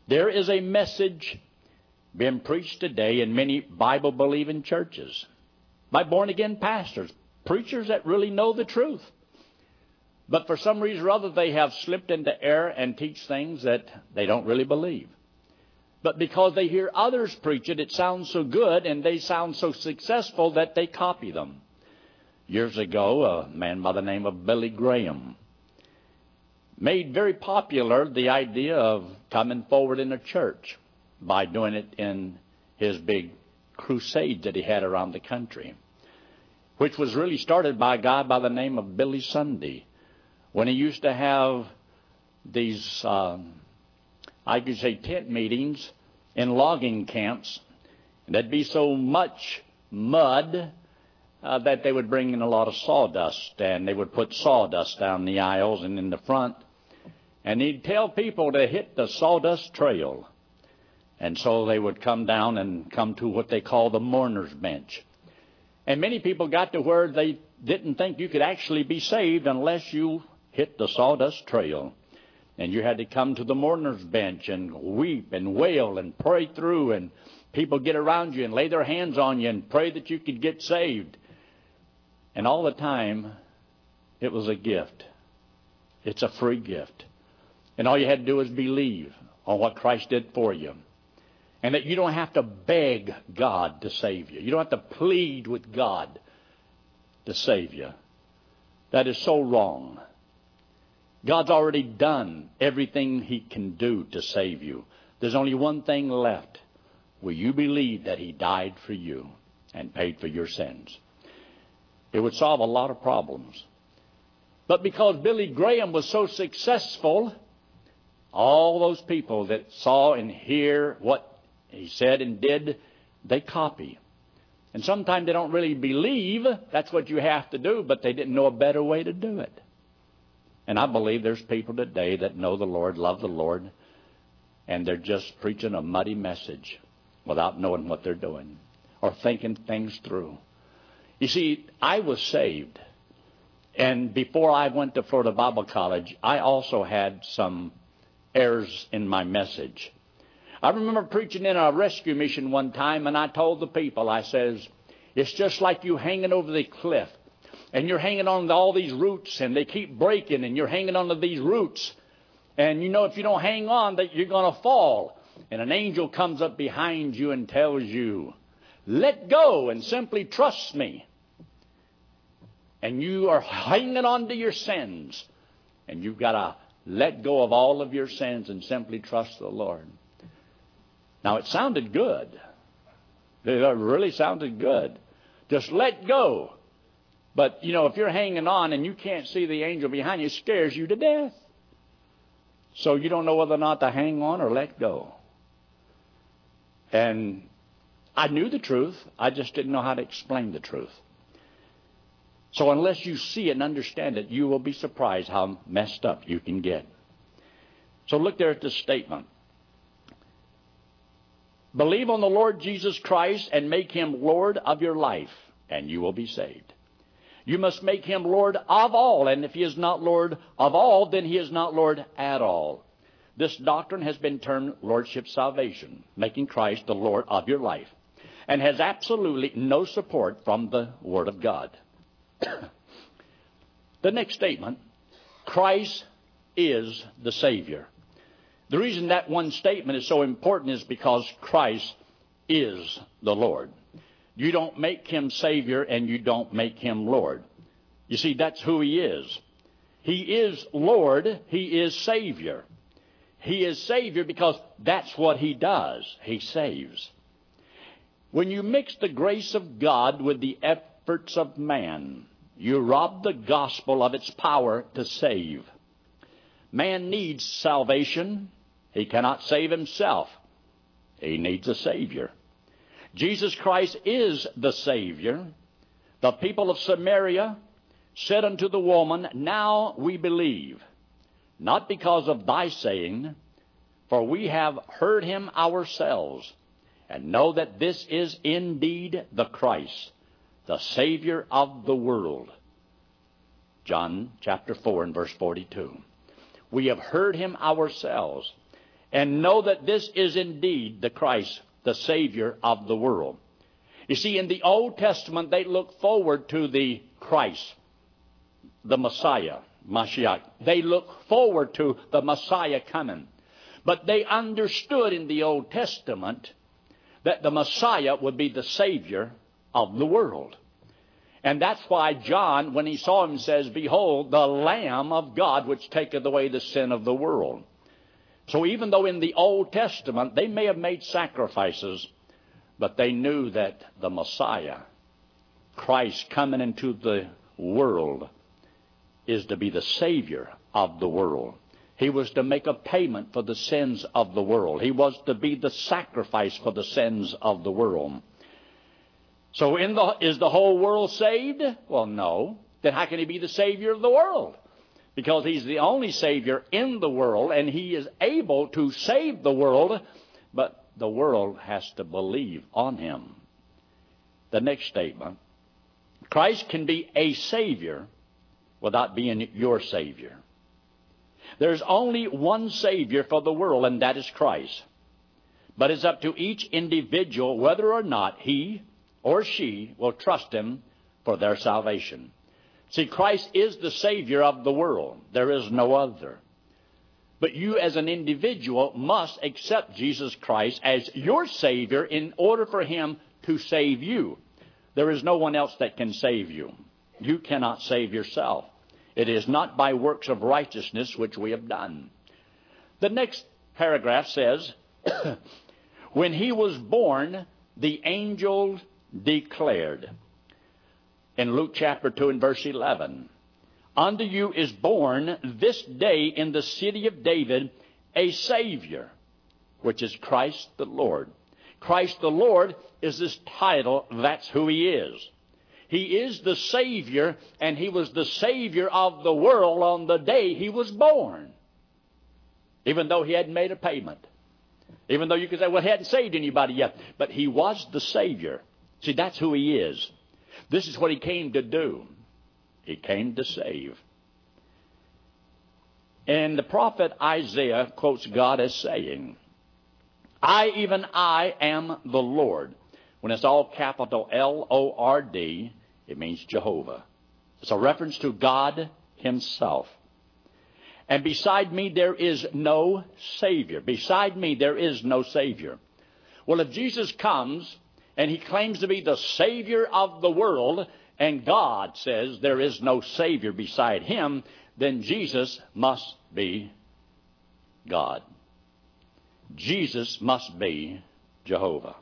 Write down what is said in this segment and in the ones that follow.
There is a message being preached today in many Bible-believing churches by born-again pastors, preachers that really know the truth. But for some reason or other, they have slipped into error and teach things that they don't really believe. But because they hear others preach it, it sounds so good and they sound so successful that they copy them. Years ago, a man by the name of Billy Graham made very popular the idea of coming forward in a church by doing it in his big crusade that he had around the country, which was really started by a guy by the name of Billy Sunday, when he used to have these, I could say, tent meetings in logging camps. And there'd be so much mud that they would bring in a lot of sawdust, and they would put sawdust down the aisles and in the front. And he'd tell people to hit the sawdust trail. And so they would come down and come to what they call the mourner's bench. And many people got to where they didn't think you could actually be saved unless you hit the sawdust trail. And you had to come to the mourner's bench and weep and wail and pray through, and people get around you and lay their hands on you and pray that you could get saved. And all the time, it was a gift. It's a free gift. And all you had to do was believe on what Christ did for you. And that you don't have to beg God to save you. You don't have to plead with God to save you. That is so wrong. God's already done everything He can do to save you. There's only one thing left. Will you believe that He died for you and paid for your sins? It would solve a lot of problems. But because Billy Graham was so successful, all those people that saw and hear what he said and did, they copy. And sometimes they don't really believe that's what you have to do, but they didn't know a better way to do it. And I believe there's people today that know the Lord, love the Lord, and they're just preaching a muddy message without knowing what they're doing or thinking things through. You see, I was saved, and before I went to Florida Bible College, I also had some errors in my message. I remember preaching in a rescue mission one time, and I told the people, I says, it's just like you hanging over the cliff, and you're hanging on to all these roots, and they keep breaking, and you're hanging on to these roots. And you know if you don't hang on, that you're going to fall. And an angel comes up behind you and tells you, let go and simply trust me. And you are hanging on to your sins. And you've got to let go of all of your sins and simply trust the Lord. Now, it sounded good. It really sounded good. Just let go. But, you know, if you're hanging on and you can't see the angel behind you, it scares you to death. So you don't know whether or not to hang on or let go. And I knew the truth. I just didn't know how to explain the truth. So unless you see it and understand it, you will be surprised how messed up you can get. So look there at this statement. Believe on the Lord Jesus Christ and make Him Lord of your life, and you will be saved. You must make Him Lord of all, and if He is not Lord of all, then He is not Lord at all. This doctrine has been termed Lordship Salvation, making Christ the Lord of your life, and has absolutely no support from the Word of God. The next statement, Christ is the Savior. The reason that one statement is so important is because Christ is the Lord. You don't make Him Savior and you don't make Him Lord. You see, that's who He is. He is Lord. He is Savior. He is Savior because that's what He does. He saves. When you mix the grace of God with the efforts of man, you rob the gospel of its power to save. Man needs salvation. He cannot save himself. He needs a Savior. Jesus Christ is the Savior. The people of Samaria said unto the woman, now we believe, not because of thy saying, for we have heard him ourselves, and know that this is indeed the Christ, the Savior of the world. John chapter 4 and verse 42. We have heard him ourselves, and know that this is indeed the Christ, the Savior of the world. You see, in the Old Testament, they looked forward to the Christ, the Messiah, Mashiach. They looked forward to the Messiah coming. But they understood in the Old Testament that the Messiah would be the Savior of the world. And that's why John, when he saw him, says, "Behold, the Lamb of God, which taketh away the sin of the world." So even though in the Old Testament they may have made sacrifices, but they knew that the Messiah, Christ coming into the world, is to be the Savior of the world. He was to make a payment for the sins of the world. He was to be the sacrifice for the sins of the world. So is the whole world saved? Well, no. Then how can he be the Savior of the world? Because he's the only Savior in the world, and he is able to save the world, but the world has to believe on him. The next statement, Christ can be a Savior without being your Savior. There's only one Savior for the world, and that is Christ. But it's up to each individual whether or not he or she will trust him for their salvation. See, Christ is the Savior of the world. There is no other. But you as an individual must accept Jesus Christ as your Savior in order for him to save you. There is no one else that can save you. You cannot save yourself. It is not by works of righteousness which we have done. The next paragraph says, when he was born, the angel declared. In Luke chapter 2 and verse 11, unto you is born this day in the city of David a Savior, which is Christ the Lord. Christ the Lord is his title. That's who he is. He is the Savior, and he was the Savior of the world on the day he was born. Even though he hadn't made a payment. Even though you could say, well, he hadn't saved anybody yet. But he was the Savior. See, that's who he is. This is what he came to do. He came to save. And the prophet Isaiah quotes God as saying, even I am the Lord. When it's all capital Lord, it means Jehovah. It's a reference to God himself. And beside me there is no Savior. Beside me there is no Savior. Well, if Jesus comes and he claims to be the Savior of the world, and God says there is no Savior beside him, then Jesus must be God. Jesus must be Jehovah.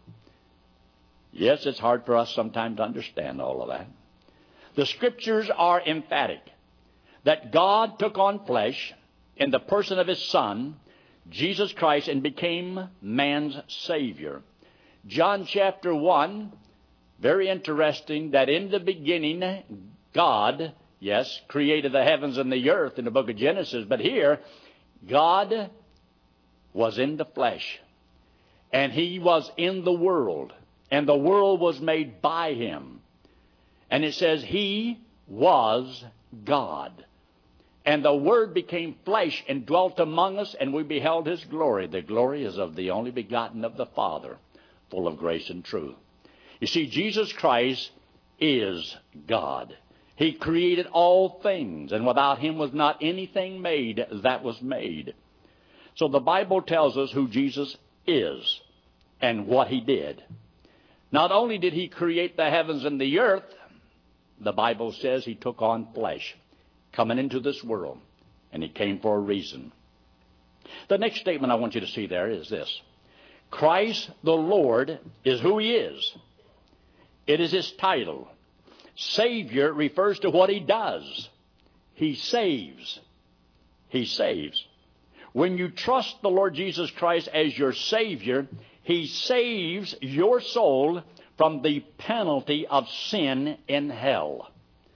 Yes, it's hard for us sometimes to understand all of that. The Scriptures are emphatic that God took on flesh in the person of his Son, Jesus Christ, and became man's Savior. John chapter 1, very interesting that in the beginning God, yes, created the heavens and the earth in the book of Genesis, but here God was in the flesh, and he was in the world. And the world was made by him. And it says he was God. And the Word became flesh and dwelt among us, and we beheld his glory. The glory is of the only begotten of the Father, full of grace and truth. You see, Jesus Christ is God. He created all things, and without him was not anything made that was made. So the Bible tells us who Jesus is and what he did. Not only did he create the heavens and the earth, the Bible says he took on flesh, coming into this world, and he came for a reason. The next statement I want you to see there is this. Christ the Lord is who he is. It is his title. Savior refers to what he does. He saves. He saves. When you trust the Lord Jesus Christ as your Savior, he saves your soul from the penalty of sin in hell.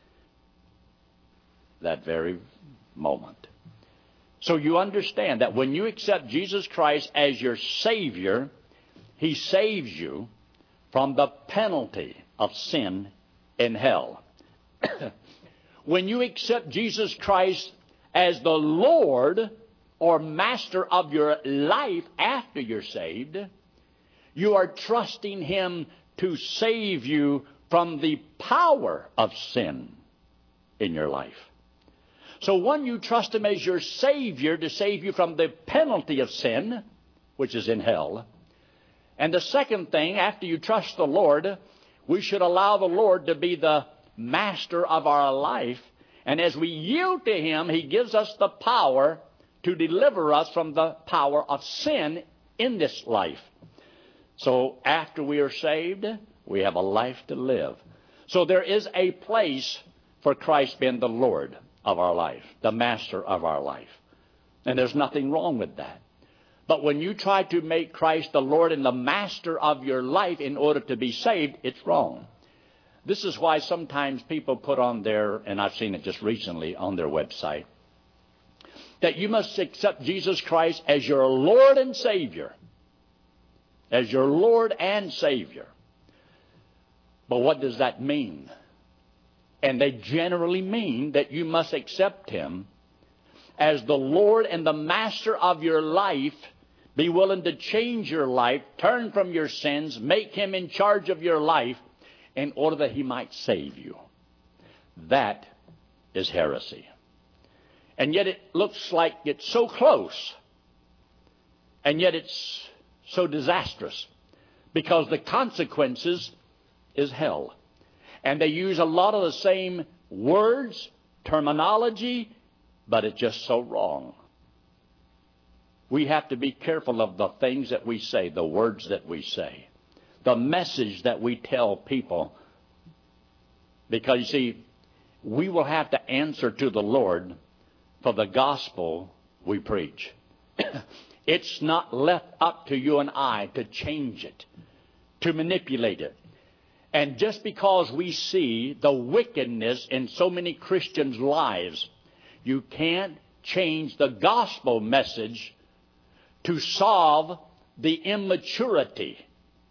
That very moment. So you understand that when you accept Jesus Christ as your Savior, he saves you from the penalty of sin in hell. When you accept Jesus Christ as the Lord, or master of your life after you're saved, you are trusting Him to save you from the power of sin in your life. So one, you trust Him as your Savior to save you from the penalty of sin, which is in hell. And the second thing, after you trust the Lord, we should allow the Lord to be the master of our life. And as we yield to Him, He gives us the power to deliver us from the power of sin in this life. So after we are saved, we have a life to live. So there is a place for Christ being the Lord of our life, the master of our life. And there's nothing wrong with that. But when you try to make Christ the Lord and the master of your life in order to be saved, it's wrong. This is why sometimes people put on their, and I've seen it just recently on their website, that you must accept Jesus Christ as your Lord and Savior. As your Lord and Savior. But what does that mean? And they generally mean that you must accept Him as the Lord and the master of your life. Be willing to change your life, turn from your sins, make Him in charge of your life in order that He might save you. That is heresy. And yet it looks like it's so close. And yet it's so disastrous. Because the consequences is hell. And they use a lot of the same words, terminology, but it's just so wrong. We have to be careful of the things that we say, the words that we say, the message that we tell people. Because, you see, we will have to answer to the Lord for the gospel we preach. It's not left up to you and I to change it, to manipulate it. And just because we see the wickedness in so many Christians' lives, you can't change the gospel message to solve the immaturity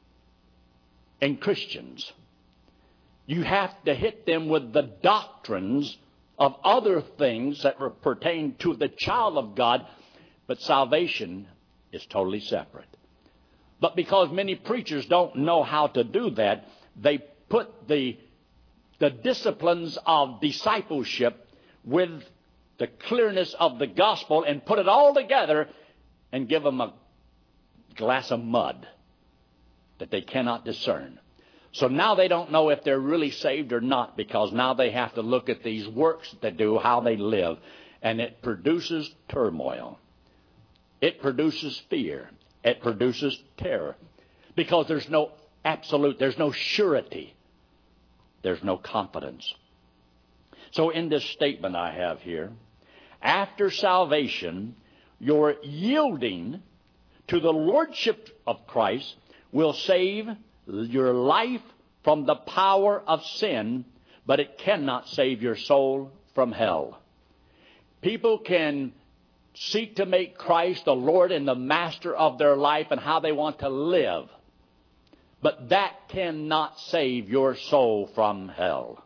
in Christians. You have to hit them with the doctrines of other things that pertain to the child of God, but salvation is totally separate. But because many preachers don't know how to do that, they put the disciplines of discipleship with the clearness of the gospel and put it all together and give them a glass of mud that they cannot discern. So now they don't know if they're really saved or not, because now they have to look at these works that they do, how they live, and it produces turmoil. It produces fear. It produces terror. Because there's no absolute, there's no surety. There's no confidence. So in this statement I have here, after salvation, your yielding to the lordship of Christ will save your life from the power of sin, but it cannot save your soul from hell. People can seek to make Christ the Lord and the master of their life and how they want to live, but that cannot save your soul from hell.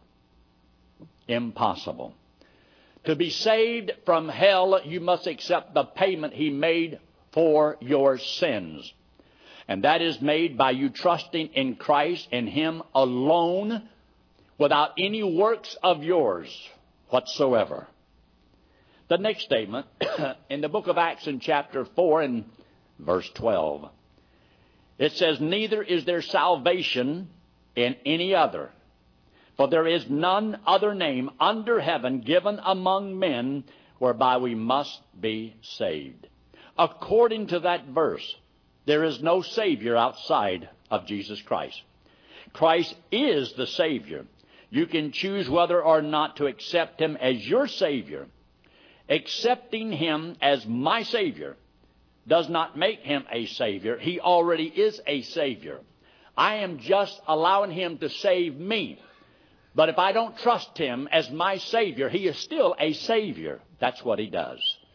Impossible. To be saved from hell, you must accept the payment He made for your sins. And that is made by you trusting in Christ and Him alone, without any works of yours whatsoever. The next statement, in the book of Acts in chapter 4 and verse 12, it says, "Neither is there salvation in any other. For there is none other name under heaven given among men whereby we must be saved." According to that verse, there is no Savior outside of Jesus Christ. Christ is the Savior. You can choose whether or not to accept Him as your Savior. Accepting Him as my Savior does not make Him a Savior. He already is a Savior. I am just allowing Him to save me. But if I don't trust Him as my Savior, He is still a Savior. That's what He does.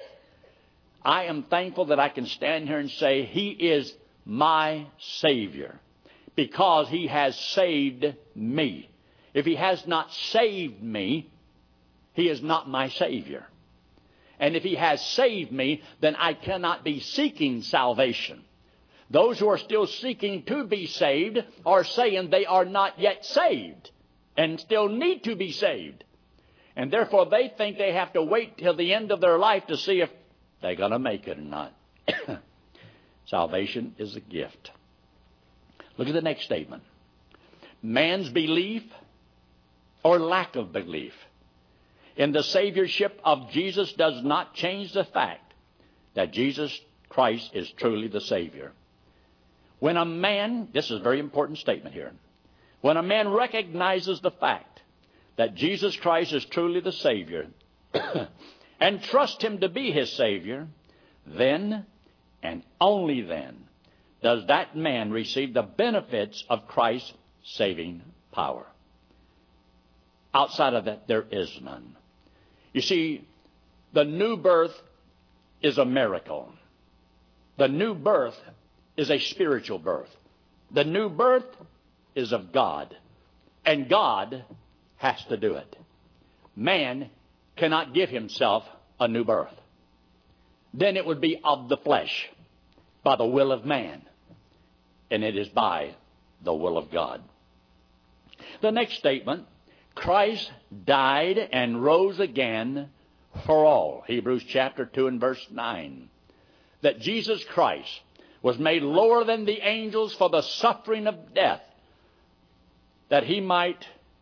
I am thankful that I can stand here and say He is my Savior because He has saved me. If He has not saved me, He is not my Savior. And if He has saved me, then I cannot be seeking salvation. Those who are still seeking to be saved are saying they are not yet saved and still need to be saved. And therefore they think they have to wait till the end of their life to see if they're going to make it or not. Salvation is a gift. Look at the next statement. Man's belief or lack of belief in the Saviorship of Jesus does not change the fact that Jesus Christ is truly the Savior. When a man, this is a very important statement here, when a man recognizes the fact that Jesus Christ is truly the Savior and trusts Him to be his Savior, then and only then does that man receive the benefits of Christ's saving power. Outside of that, there is none. You see, the new birth is a miracle. The new birth is a spiritual birth. The new birth is of God. And God has to do it. Man cannot give himself a new birth. Then it would be of the flesh, by the will of man. And it is by the will of God. The next statement, Christ died and rose again for all. Hebrews chapter 2 and verse 9. That Jesus Christ was made lower than the angels for the suffering of death, that He might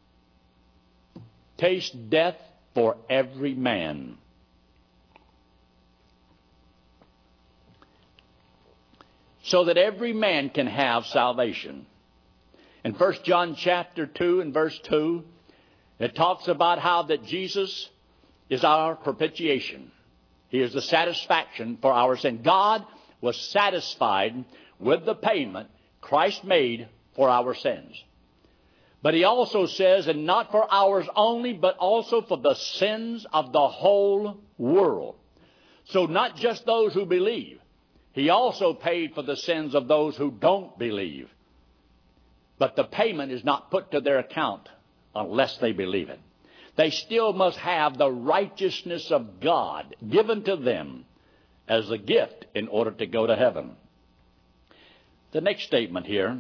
taste death for every man. So that every man can have salvation. In 1 John chapter 2 and verse 2, it talks about how that Jesus is our propitiation. He is the satisfaction for our sin. God was satisfied with the payment Christ made for our sins. But He also says, and not for ours only, but also for the sins of the whole world. So not just those who believe. He also paid for the sins of those who don't believe. But the payment is not put to their account unless they believe it. They still must have the righteousness of God given to them as a gift in order to go to heaven. The next statement here,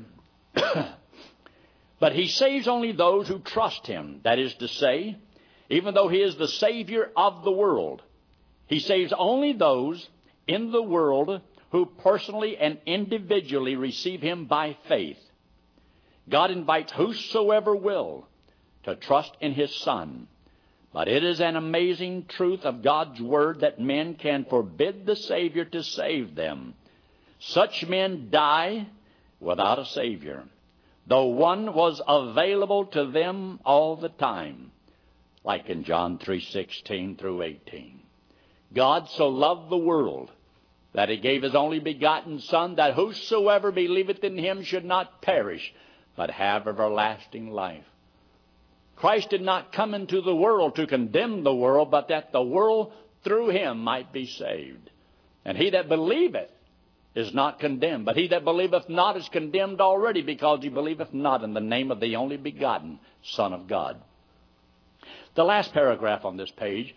but He saves only those who trust Him. That is to say, even though He is the Savior of the world, He saves only those in the world who personally and individually receive Him by faith. God invites whosoever will to trust in His Son. But it is an amazing truth of God's Word that men can forbid the Savior to save them. Such men die without a Savior, though one was available to them all the time, like in John 3:16 through 18. God so loved the world that He gave His only begotten Son, that whosoever believeth in Him should not perish, but have everlasting life. Christ did not come into the world to condemn the world, but that the world through Him might be saved. And he that believeth is not condemned, but he that believeth not is condemned already, because he believeth not in the name of the only begotten Son of God. The last paragraph on this page,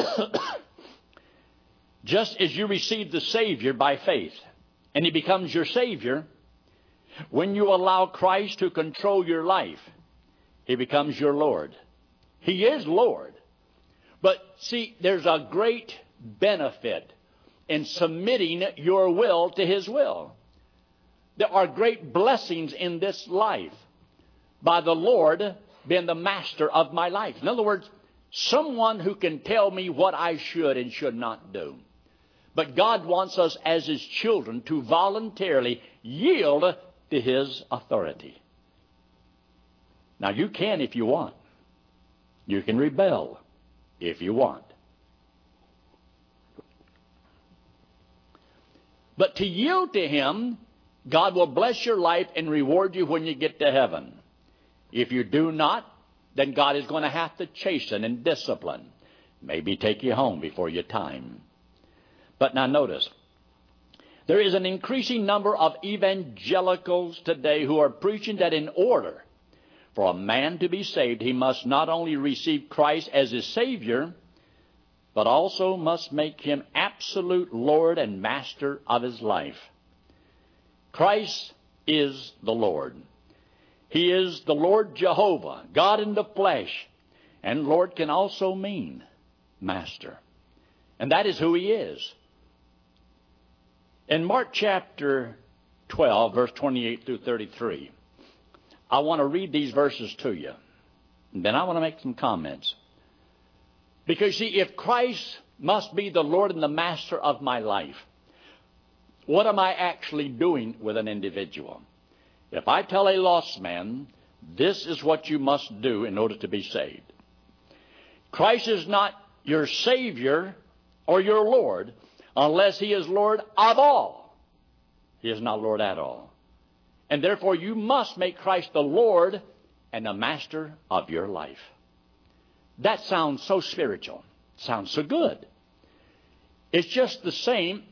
just as you receive the Savior by faith, and He becomes your Savior, when you allow Christ to control your life, He becomes your Lord. He is Lord. But see, there's a great benefit in submitting your will to His will. There are great blessings in this life by the Lord being the master of my life. In other words, someone who can tell me what I should and should not do. But God wants us as His children to voluntarily yield to His authority. Now, you can if you want. You can rebel if you want. But to yield to Him, God will bless your life and reward you when you get to heaven. If you do not, then God is going to have to chasten and discipline. Maybe take you home before your time. But now notice, there is an increasing number of evangelicals today who are preaching that in order for a man to be saved, he must not only receive Christ as his Savior, but also must make him absolute Lord and master of his life. Christ is the Lord. He is the Lord Jehovah, God in the flesh. And Lord can also mean master. And that is who he is. In Mark chapter 12, verse 28 through 33, I want to read these verses to you. And then I want to make some comments. Because, see, if Christ must be the Lord and the master of my life, what am I actually doing with an individual? If I tell a lost man, this is what you must do in order to be saved. Christ is not your Savior or your Lord unless he is Lord of all. He is not Lord at all. And therefore you must make Christ the Lord and the master of your life. That sounds so spiritual. Sounds so good. It's just the same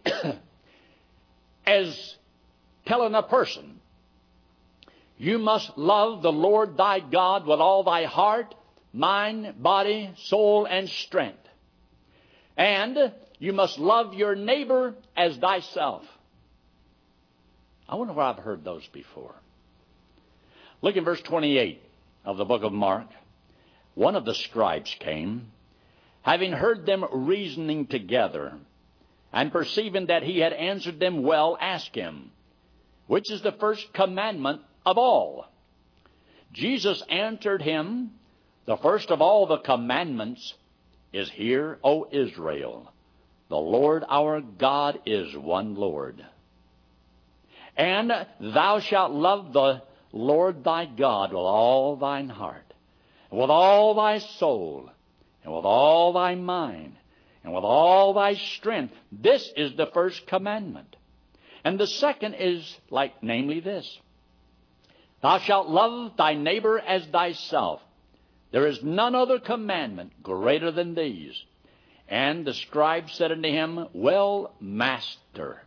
as telling a person, you must love the Lord thy God with all thy heart, mind, body, soul, and strength. And you must love your neighbor as thyself. I wonder where I've heard those before. Look in verse 28 of the book of Mark. One of the scribes came, having heard them reasoning together, and perceiving that he had answered them well, asked him, which is the first commandment of all? Jesus answered him, the first of all the commandments is, Hear, O Israel, the Lord our God is one Lord. And thou shalt love the Lord thy God with all thine heart, and with all thy soul, and with all thy mind, and with all thy strength. This is the first commandment. And the second is like, namely this: Thou shalt love thy neighbor as thyself. There is none other commandment greater than these. And the scribe said unto him, Well, Master,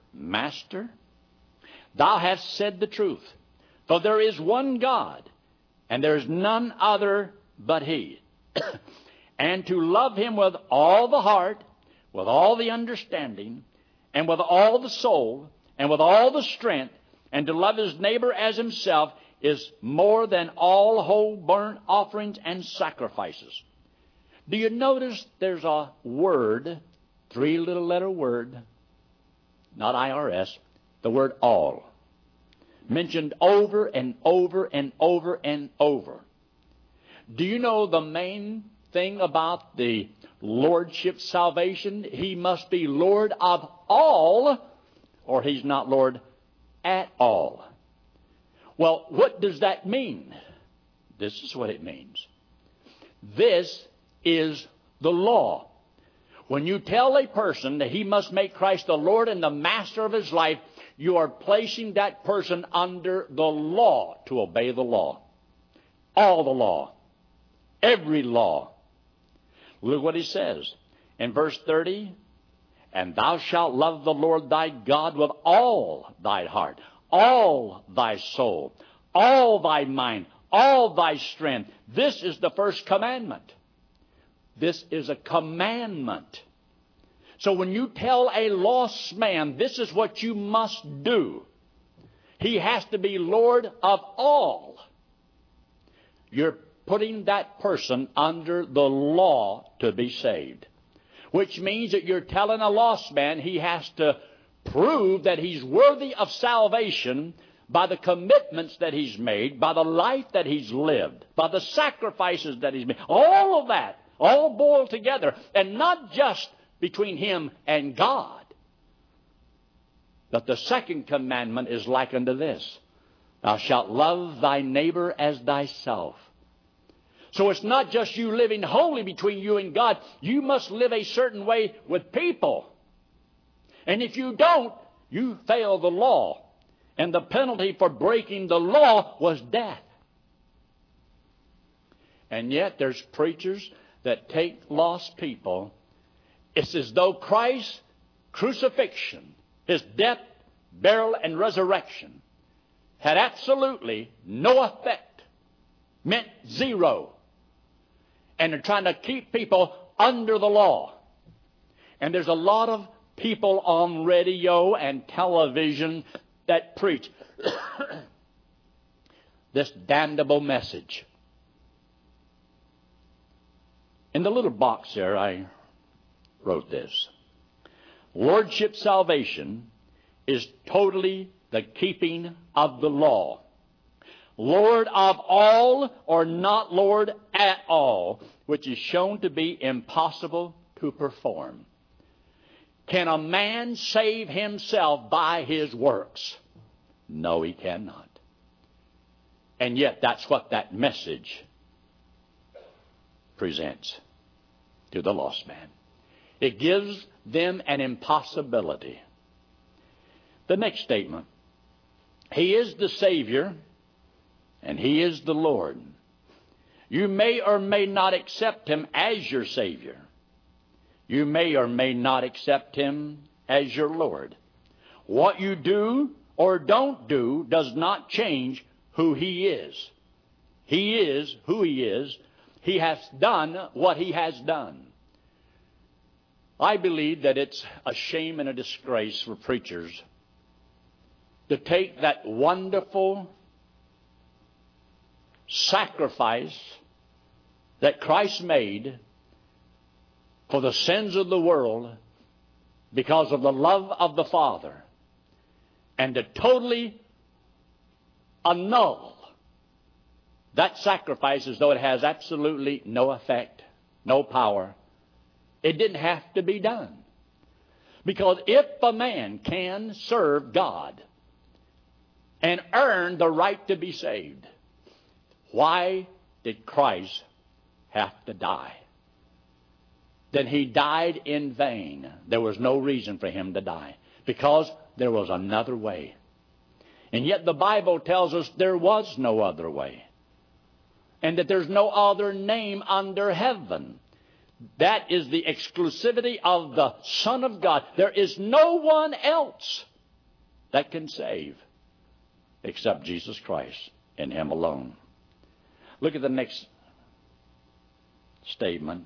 thou hast said the truth. For there is one God, and there is none other but he. And to love him with all the heart, with all the understanding, and with all the soul, and with all the strength, and to love his neighbor as himself, is more than all whole burnt offerings and sacrifices. Do you notice there's a word, 3-little letter word, not IRS, the word all, mentioned over and over and over and over. Do you know the main thing about the lordship salvation? He must be Lord of all, or he's not Lord at all. Well, what does that mean? This is what it means. This is the law. When you tell a person that he must make Christ the Lord and the master of his life, you are placing that person under the law to obey the law. All the law. Every law. Look what he says in verse 30. And thou shalt love the Lord thy God with all thy heart, all thy soul, all thy mind, all thy strength. This is the first commandment. This is a commandment. So when you tell a lost man, this is what you must do, he has to be Lord of all. You're putting that person under the law to be saved. Which means that you're telling a lost man he has to prove that he's worthy of salvation by the commitments that he's made, by the life that he's lived, by the sacrifices that he's made. All of that, all boiled together, and not just between him and God. But the second commandment is like unto this: Thou shalt love thy neighbor as thyself. So it's not just you living holy between you and God. You must live a certain way with people. And if you don't, you fail the law. And the penalty for breaking the law was death. And yet there's preachers that take lost people. It's as though Christ's crucifixion, his death, burial, and resurrection had absolutely no effect. Meant zero. And they're trying to keep people under the law. And there's a lot of people on radio and television that preach this damnable message. In the little box there, I wrote this. Lordship salvation is totally the keeping of the law. Lord of all or not Lord at all, which is shown to be impossible to perform. Can a man save himself by his works? No, he cannot. And yet that's what that message presents to the lost man. It gives them an impossibility. The next statement. He is the Savior and He is the Lord. You may or may not accept Him as your Savior. You may or may not accept Him as your Lord. What you do or don't do does not change who He is. He is who He is. He has done what He has done. I believe that it's a shame and a disgrace for preachers to take that wonderful sacrifice that Christ made for the sins of the world because of the love of the Father, and to totally annul that sacrifice as though it has absolutely no effect, no power. It didn't have to be done. Because if a man can serve God and earn the right to be saved, why did Christ have to die? Then He died in vain. There was no reason for Him to die, because there was another way. And yet the Bible tells us there was no other way, and that there's no other name under heaven. That is the exclusivity of the Son of God. There is no one else that can save except Jesus Christ and Him alone. Look at the next statement.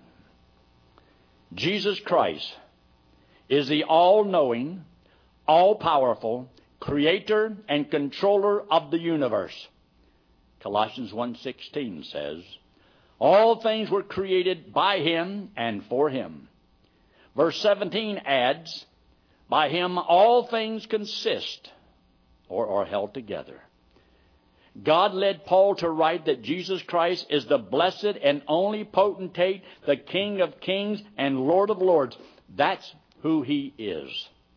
Jesus Christ is the all-knowing, all-powerful creator and controller of the universe. Colossians 1:16 says, all things were created by Him and for Him. Verse 17 adds, by Him all things consist or are held together. God led Paul to write that Jesus Christ is the blessed and only potentate, the King of kings and Lord of lords. That's who He is.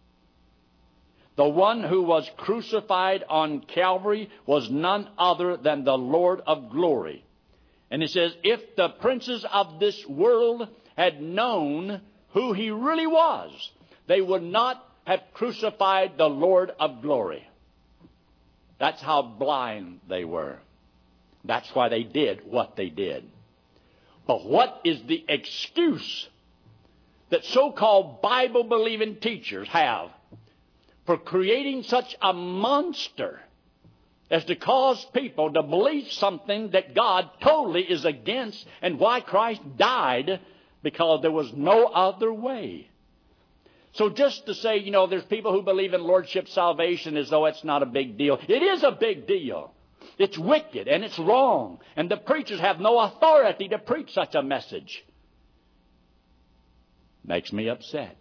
The one who was crucified on Calvary was none other than the Lord of glory. And it says, if the princes of this world had known who He really was, they would not have crucified the Lord of glory. That's how blind they were. That's why they did what they did. But what is the excuse that so-called Bible-believing teachers have for creating such a monster as to cause people to believe something that God totally is against, and why Christ died? Because there was no other way. So just to say, there's people who believe in lordship salvation as though it's not a big deal. It is a big deal. It's wicked and it's wrong. And the preachers have no authority to preach such a message. Makes me upset.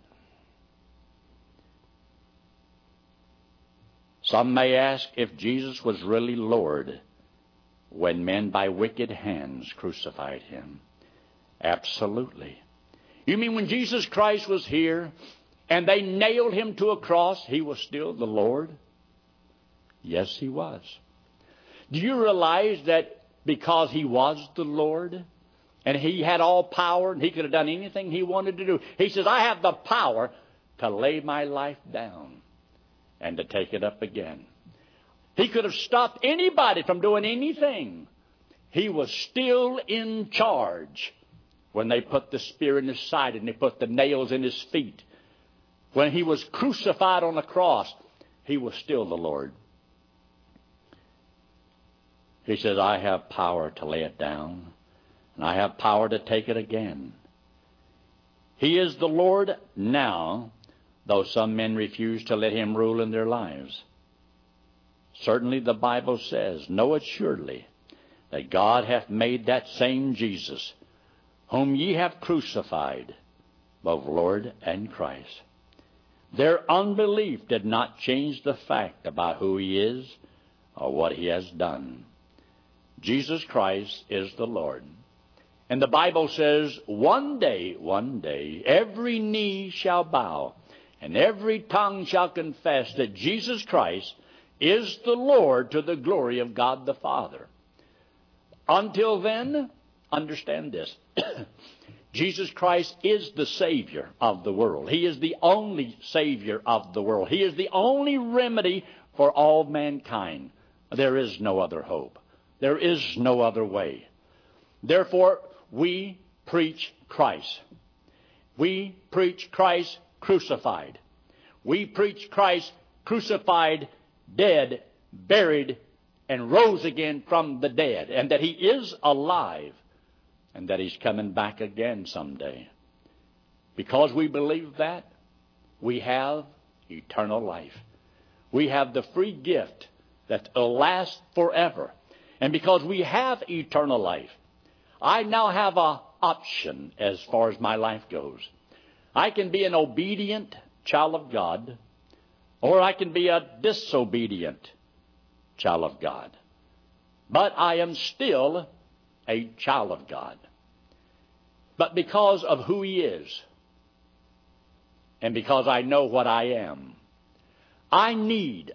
Some may ask if Jesus was really Lord when men by wicked hands crucified Him. Absolutely. You mean when Jesus Christ was here and they nailed Him to a cross, He was still the Lord? Yes, He was. Do you realize that because He was the Lord and He had all power and He could have done anything He wanted to do, He says, I have the power to lay my life down and to take it up again. He could have stopped anybody from doing anything. He was still in charge when they put the spear in His side and they put the nails in His feet. When He was crucified on the cross, He was still the Lord. He says, I have power to lay it down, and I have power to take it again. He is the Lord now, though some men refuse to let him rule in their lives. Certainly the Bible says, know it surely, that God hath made that same Jesus, whom ye have crucified, both Lord and Christ. Their unbelief did not change the fact about who he is or what he has done. Jesus Christ is the Lord. And the Bible says, one day, every knee shall bow, and every tongue shall confess that Jesus Christ is the Lord, to the glory of God the Father. Until then, understand this. Jesus Christ is the Savior of the world. He is the only Savior of the world. He is the only remedy for all mankind. There is no other hope. There is no other way. Therefore, we preach Christ. We preach Christ crucified. We preach Christ crucified, dead, buried, and rose again from the dead, and that he is alive, and that he's coming back again someday. Because we believe that, we have eternal life. We have the free gift that will last forever. And because we have eternal life, I now have an option as far as my life goes. I can be an obedient child of God, or I can be a disobedient child of God. But I am still a child of God. But because of who he is, and because I know what I am, I need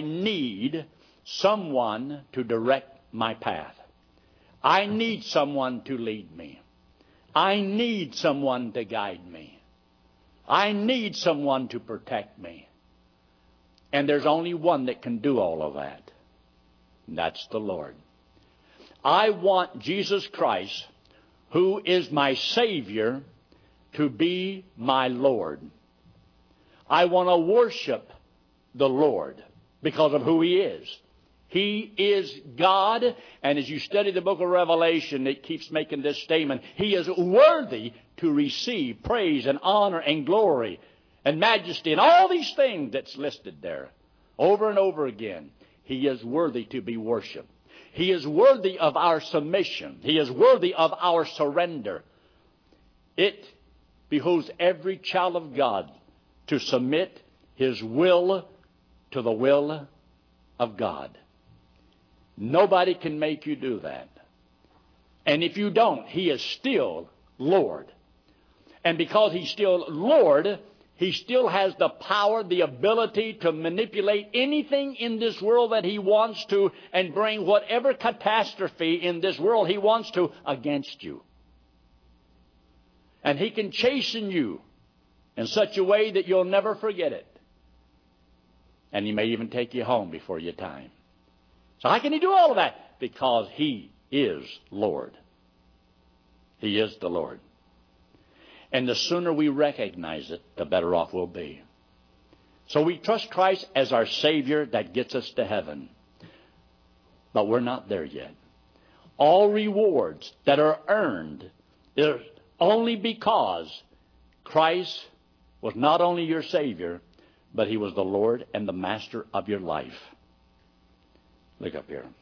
someone to direct my path. I need someone to lead me. I need someone to guide me. I need someone to protect me. And there's only one that can do all of that. And that's the Lord. I want Jesus Christ, who is my Savior, to be my Lord. I want to worship the Lord because of who he is. He is God, and as you study the book of Revelation, it keeps making this statement. He is worthy to receive praise and honor and glory and majesty and all these things that's listed there over and over again. He is worthy to be worshiped. He is worthy of our submission. He is worthy of our surrender. It behooves every child of God to submit his will to the will of God. Nobody can make you do that. And if you don't, he is still Lord. And because he's still Lord, he still has the power, the ability to manipulate anything in this world that he wants to and bring whatever catastrophe in this world he wants to against you. And he can chasten you in such a way that you'll never forget it. And he may even take you home before your time. So how can he do all of that? Because he is Lord. He is the Lord. And the sooner we recognize it, the better off we'll be. So we trust Christ as our Savior that gets us to heaven. But we're not there yet. All rewards that are earned are only because Christ was not only your Savior, but he was the Lord and the Master of your life. Look up here.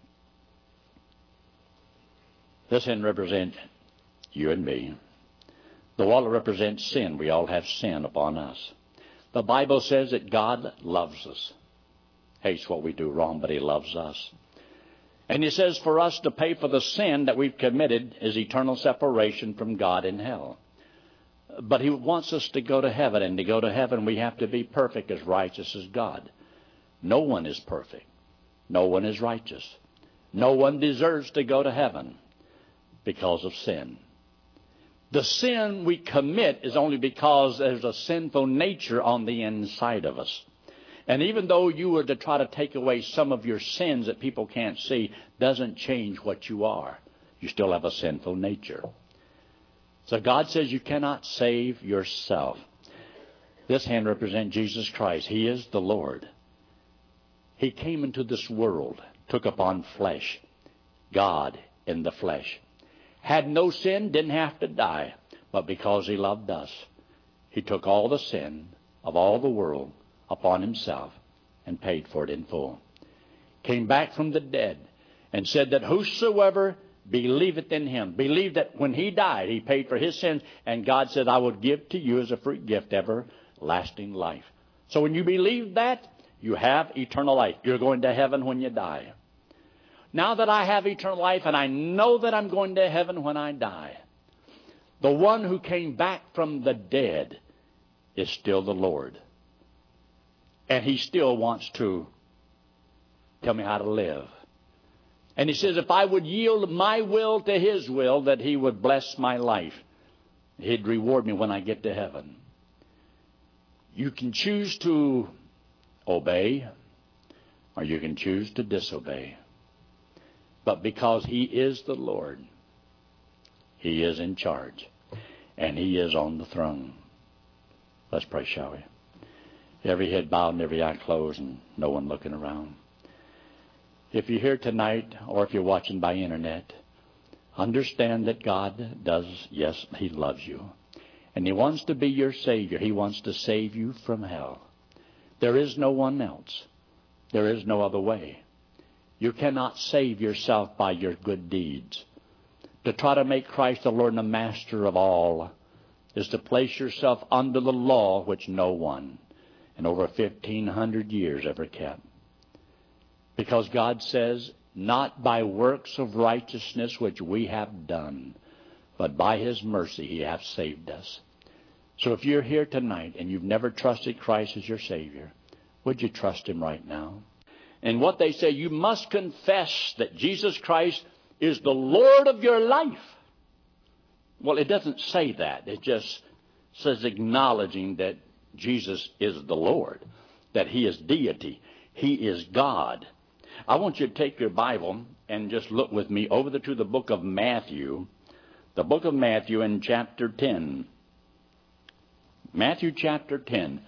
This hand represents you and me. The water represents sin. We all have sin upon us. The Bible says that God loves us. Hates what we do wrong, but he loves us. And he says for us to pay for the sin that we've committed is eternal separation from God in hell. But he wants us to go to heaven, and to go to heaven we have to be perfect, as righteous as God. No one is perfect. No one is righteous. No one deserves to go to heaven because of sin. The sin we commit is only because there's a sinful nature on the inside of us. And even though you were to try to take away some of your sins that people can't see, doesn't change what you are. You still have a sinful nature. So God says you cannot save yourself. This hand represents Jesus Christ. He is the Lord. He came into this world, took upon flesh, God in the flesh. Had no sin, didn't have to die, but because he loved us, He took all the sin of all the world upon himself and paid for it in full. Came back from the dead and said that whosoever believeth in him, believed that when he died, he paid for his sins, and God said, I will give to you as a free gift everlasting life. So when you believe that, you have eternal life. You're going to heaven when you die. Now that I have eternal life and I know that I'm going to heaven when I die, the one who came back from the dead is still the Lord. And he still wants to tell me how to live. And he says, if I would yield my will to his will, that he would bless my life. He'd reward me when I get to heaven. You can choose to obey, or you can choose to disobey. But because he is the Lord, he is in charge, and he is on the throne. Let's pray, shall we? Every head bowed and every eye closed and no one looking around. If you're here tonight or if you're watching by internet, understand that God does, yes, he loves you. And he wants to be your Savior. He wants to save you from hell. There is no one else. There is no other way. You cannot save yourself by your good deeds. To try to make Christ the Lord and the Master of all is to place yourself under the law which no one in over 1,500 years ever kept. Because God says, not by works of righteousness which we have done, but by his mercy he hath saved us. So if you're here tonight and you've never trusted Christ as your Savior, would you trust him right now? And what they say, you must confess that Jesus Christ is the Lord of your life. Well, it doesn't say that. It just says acknowledging that Jesus is the Lord, that he is deity. He is God. I want you to take your Bible and just look with me over to the book of Matthew. The book of Matthew in chapter 10. Matthew chapter 10.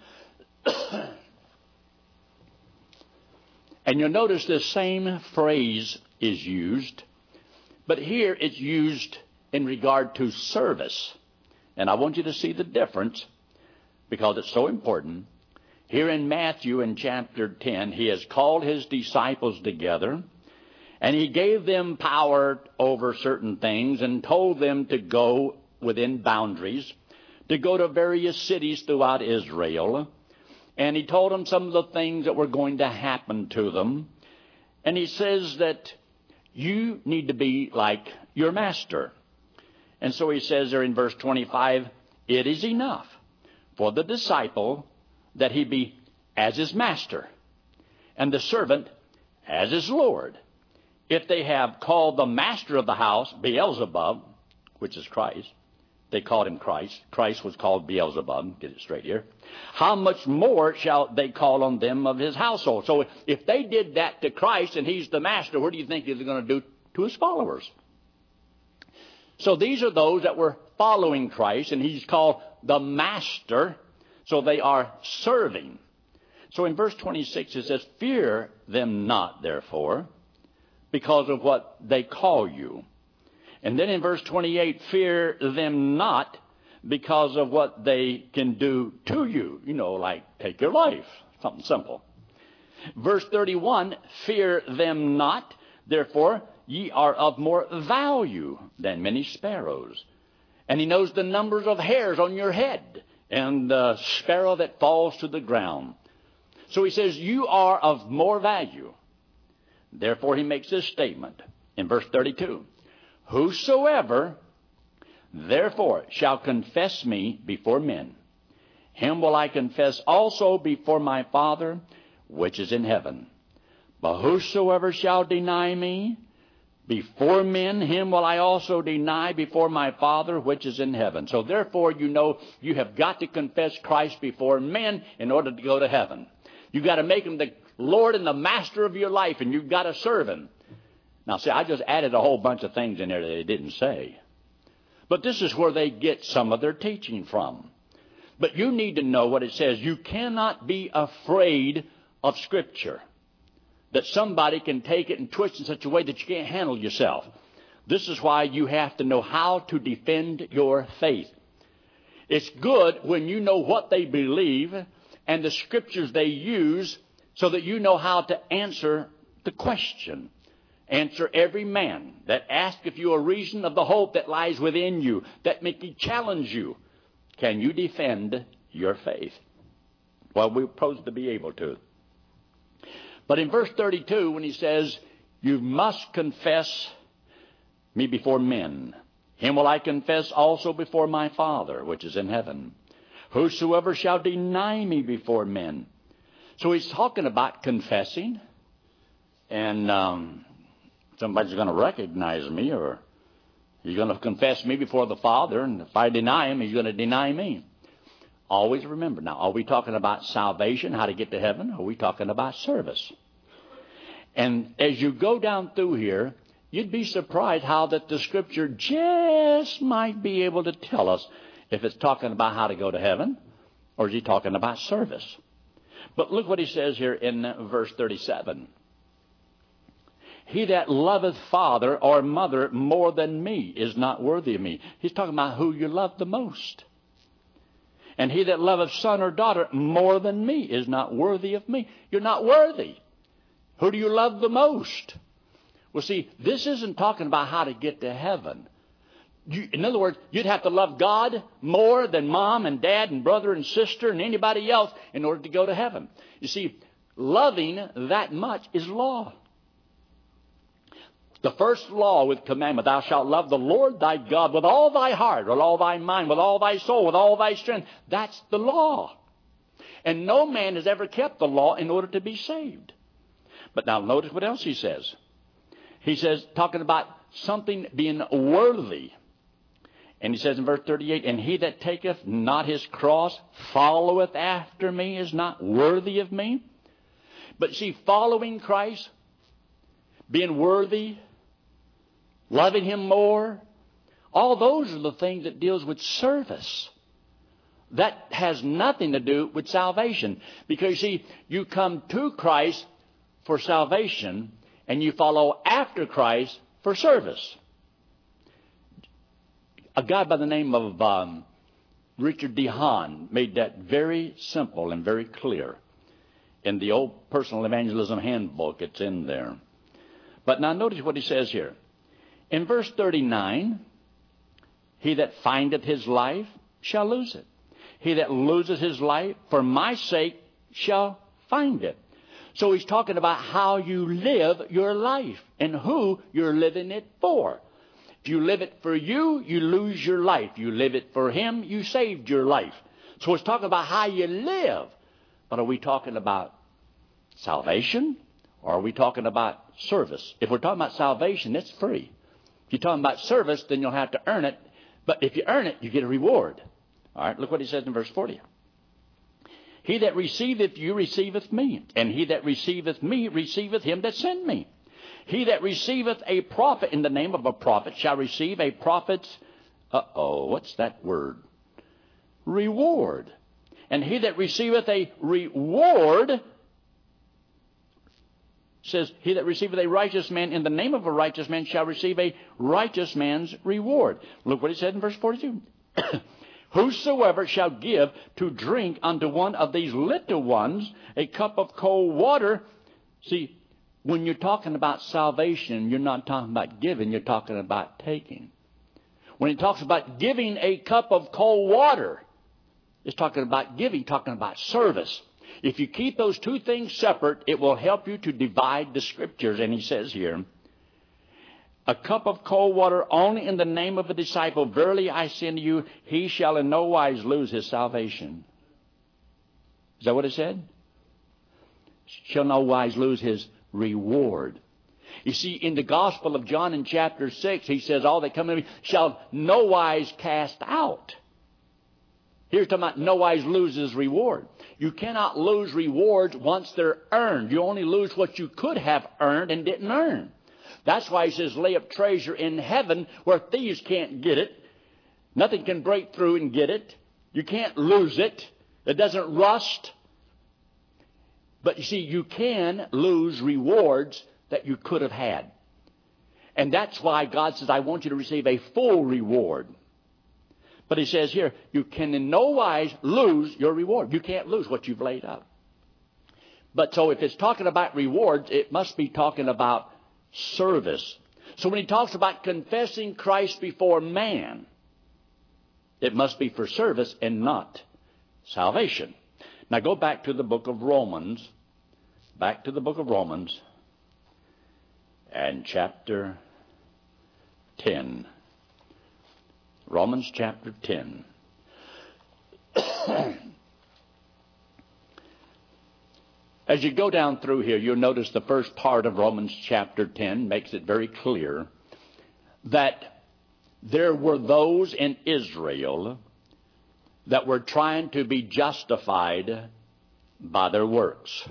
And you'll notice the same phrase is used, but here it's used in regard to service. And I want you to see the difference because it's so important. Here in Matthew in chapter 10, he has called his disciples together and he gave them power over certain things and told them to go within boundaries, to go to various cities throughout Israel. And he told them some of the things that were going to happen to them. And he says that you need to be like your master. And so he says there in verse 25, it is enough for the disciple that he be as his master, and the servant as his Lord. If they have called the master of the house Beelzebub, which is Christ, they called him Christ. Christ was called Beelzebub. Get it straight here. How much more shall they call on them of his household? So if they did that to Christ and he's the master, what do you think he's going to do to his followers? So these are those that were following Christ, and he's called the master. So they are serving. So in verse 26 it says, fear them not, therefore, because of what they call you. And then in verse 28, fear them not because of what they can do to you. You know, like take your life. Something simple. Verse 31, fear them not, therefore ye are of more value than many sparrows. And he knows the numbers of hairs on your head and the sparrow that falls to the ground. So he says, you are of more value. Therefore he makes this statement in verse 32. Whosoever therefore shall confess me before men, him will I confess also before my Father which is in heaven. But whosoever shall deny me before men, him will I also deny before my Father which is in heaven. So therefore, you know, you have got to confess Christ before men in order to go to heaven. You've got to make him the Lord and the master of your life, and you've got to serve him. Now, see, I just added a whole bunch of things in there that they didn't say. But this is where they get some of their teaching from. But you need to know what it says. You cannot be afraid of Scripture, that somebody can take it and twist in such a way that you can't handle yourself. This is why you have to know how to defend your faith. It's good when you know what they believe and the scriptures they use so that you know how to answer the question. Answer every man that asketh you a reason of the hope that lies within you, that make me challenge you. Can you defend your faith? Well, we're supposed to be able to. But in verse 32, when he says, you must confess me before men, him will I confess also before my Father, which is in heaven. Whosoever shall deny me before men. So he's talking about confessing. And somebody's going to recognize me, or he's going to confess me before the Father. And if I deny him, he's going to deny me. Always remember. Now, are we talking about salvation, how to get to heaven? Or are we talking about service? And as you go down through here, you'd be surprised how that the Scripture just might be able to tell us if it's talking about how to go to heaven, or is he talking about service? But look what he says here in verse 37. He that loveth father or mother more than me is not worthy of me. He's talking about who you love the most. And he that loveth son or daughter more than me is not worthy of me. You're not worthy. Who do you love the most? Well, see, this isn't talking about how to get to heaven. In other words, you'd have to love God more than mom and dad and brother and sister and anybody else in order to go to heaven. You see, loving that much is law. The first law with commandment, thou shalt love the Lord thy God with all thy heart, with all thy mind, with all thy soul, with all thy strength. That's the law. And no man has ever kept the law in order to be saved. But now notice what else he says. He says, talking about something being worthy. And he says in verse 38, and he that taketh not his cross, followeth after me, is not worthy of me. But see, following Christ, being worthy, loving him more, all those are the things that deals with service. That has nothing to do with salvation. Because you see, you come to Christ for salvation, and you follow after Christ for service. A guy by the name of Richard D. Hahn made that very simple and very clear. In the old Personal Evangelism Handbook, it's in there. But now notice what he says here. In verse 39, he that findeth his life shall lose it. He that loses his life for my sake shall find it. So he's talking about how you live your life and who you're living it for. If you live it for you, you lose your life. You live it for him, you saved your life. So it's talking about how you live. But are we talking about salvation, or are we talking about service? If we're talking about salvation, it's free. If you're talking about service, then you'll have to earn it. But if you earn it, you get a reward. All right, look what he says in verse 40. He that receiveth you receiveth me, and he that receiveth me receiveth him that sent me. He that receiveth a prophet in the name of a prophet shall receive a prophet's, what's that word? Reward. And he that receiveth a reward, says, he that receiveth a righteous man in the name of a righteous man shall receive a righteous man's reward. Look what he said in verse 42. Whosoever shall give to drink unto one of these little ones a cup of cold water. See, when you're talking about salvation, you're not talking about giving, you're talking about taking. When he talks about giving a cup of cold water, it's talking about giving, talking about service. If you keep those two things separate, it will help you to divide the Scriptures. And he says here, a cup of cold water only in the name of a disciple, verily I say unto you, he shall in no wise lose his salvation. Is that what it said? Shall no wise lose his reward. You see, in the Gospel of John in chapter 6, he says, all that come to me shall no wise cast out. Here's talking about no wise lose his reward. You cannot lose rewards once they're earned. You only lose what you could have earned and didn't earn. That's why he says, lay up treasure in heaven where thieves can't get it. Nothing can break through and get it. You can't lose it. It doesn't rust. But you see, you can lose rewards that you could have had. And that's why God says, I want you to receive a full reward. But he says here, you can in no wise lose your reward. You can't lose what you've laid up. But so if it's talking about rewards, it must be talking about service. So when he talks about confessing Christ before man, it must be for service and not salvation. Now go back to the book of Romans. Back to the book of Romans and chapter 10. Romans chapter 10. As you go down through here, you'll notice the first part of Romans chapter 10 makes it very clear that there were those in Israel that were trying to be justified by their works.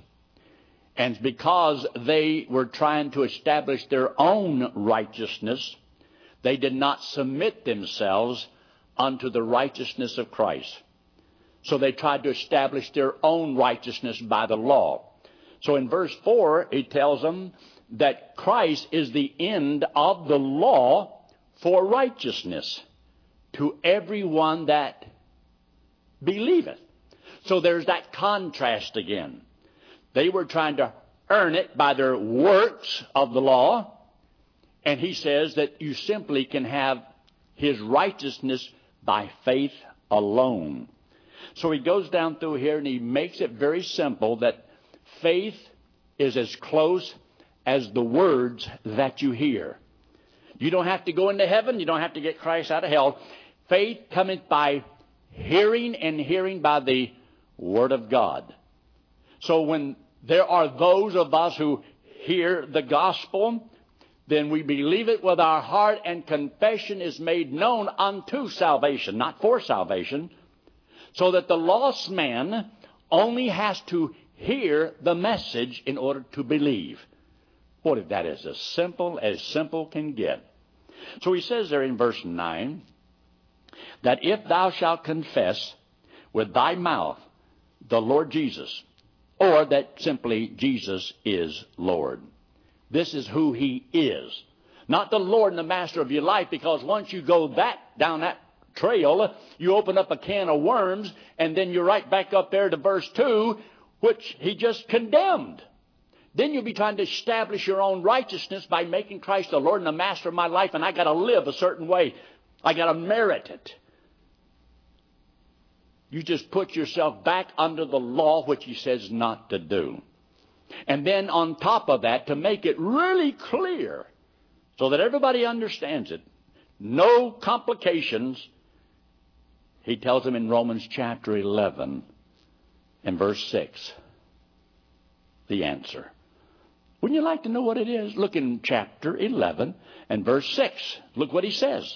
And because they were trying to establish their own righteousness, they did not submit themselves unto the righteousness of Christ. So they tried to establish their own righteousness by the law. So in verse 4, he tells them that Christ is the end of the law for righteousness to everyone that believeth. So there's that contrast again. They were trying to earn it by their works of the law. And he says that you simply can have his righteousness by faith alone. So he goes down through here and he makes it very simple that faith is as close as the words that you hear. You don't have to go into heaven. You don't have to get Christ out of hell. Faith cometh by hearing, and hearing by the Word of God. So when there are those of us who hear the gospel, then we believe it with our heart, and confession is made known unto salvation, not for salvation, so that the lost man only has to hear the message in order to believe. What if that is as simple can get? So he says there in verse 9, that if thou shalt confess with thy mouth the Lord Jesus, or that simply Jesus is Lord. This is who he is. Not the Lord and the master of your life, because once you go down that trail, you open up a can of worms, and then you're right back up there to verse 2, which he just condemned. Then you'll be trying to establish your own righteousness by making Christ the Lord and the master of my life, and I got to live a certain way. I got to merit it. You just put yourself back under the law, which he says not to do. And then on top of that, to make it really clear so that everybody understands it, no complications, he tells them in Romans chapter 11 and verse 6, the answer. Wouldn't you like to know what it is? Look in chapter 11 and verse 6. Look what he says.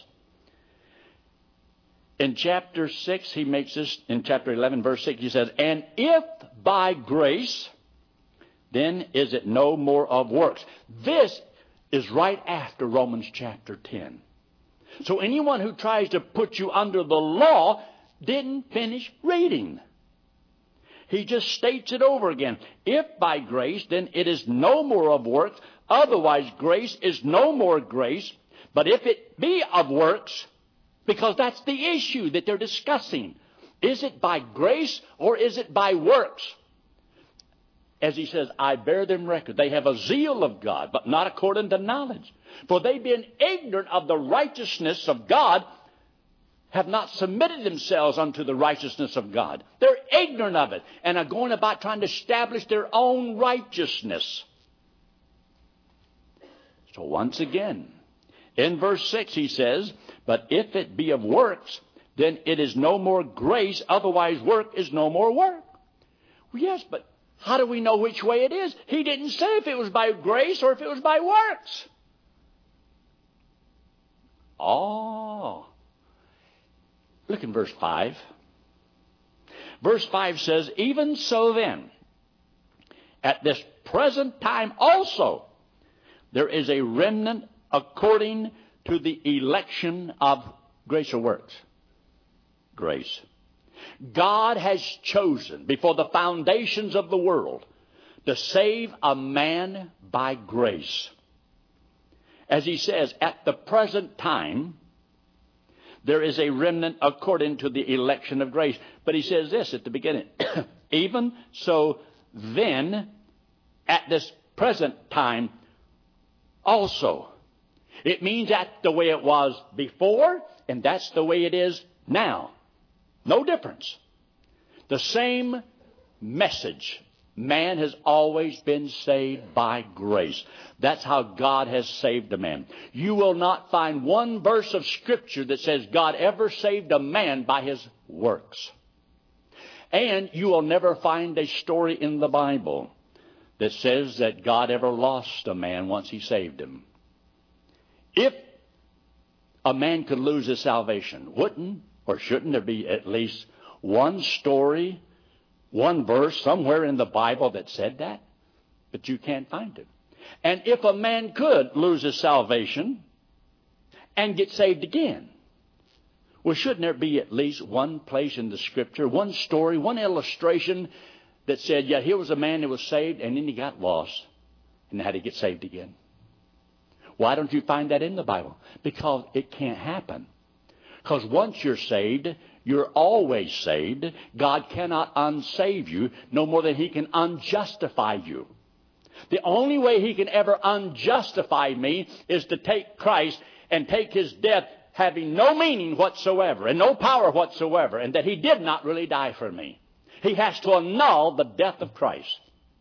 In chapter 6, he makes this, in chapter 11, verse 6, he says, and if by grace, then is it no more of works. This is right after Romans chapter 10. So anyone who tries to put you under the law didn't finish reading. He just states it over again. If by grace, then it is no more of works. Otherwise, grace is no more grace. But if it be of works, because that's the issue that they're discussing. Is it by grace or is it by works? As he says, I bear them record. They have a zeal of God, but not according to knowledge. For they being ignorant of the righteousness of God, have not submitted themselves unto the righteousness of God. They're ignorant of it and are going about trying to establish their own righteousness. So once again, in verse 6 he says, but if it be of works, then it is no more grace, otherwise work is no more work. Well, yes, but how do we know which way it is? He didn't say if it was by grace or if it was by works. Oh. Look in verse 5. Verse 5 says, even so then, at this present time also, there is a remnant according to the election of grace or works. Grace. God has chosen before the foundations of the world to save a man by grace. As he says, at the present time, there is a remnant according to the election of grace. But he says this at the beginning. Even so then, at this present time, also. It means that's the way it was before, and that's the way it is now. No difference. The same message. Man has always been saved by grace. That's how God has saved a man. You will not find one verse of Scripture that says God ever saved a man by his works. And you will never find a story in the Bible that says that God ever lost a man once he saved him. If a man could lose his salvation, wouldn't or shouldn't there be at least one story, one verse somewhere in the Bible that said that? But you can't find it. And if a man could lose his salvation and get saved again, well, shouldn't there be at least one place in the Scripture, one story, one illustration that said, yeah, here was a man that was saved and then he got lost and had to get saved again? Why don't you find that in the Bible? Because it can't happen. Because once you're saved, you're always saved. God cannot unsave you no more than he can unjustify you. The only way he can ever unjustify me is to take Christ and take his death having no meaning whatsoever and no power whatsoever, and that he did not really die for me. He has to annul the death of Christ.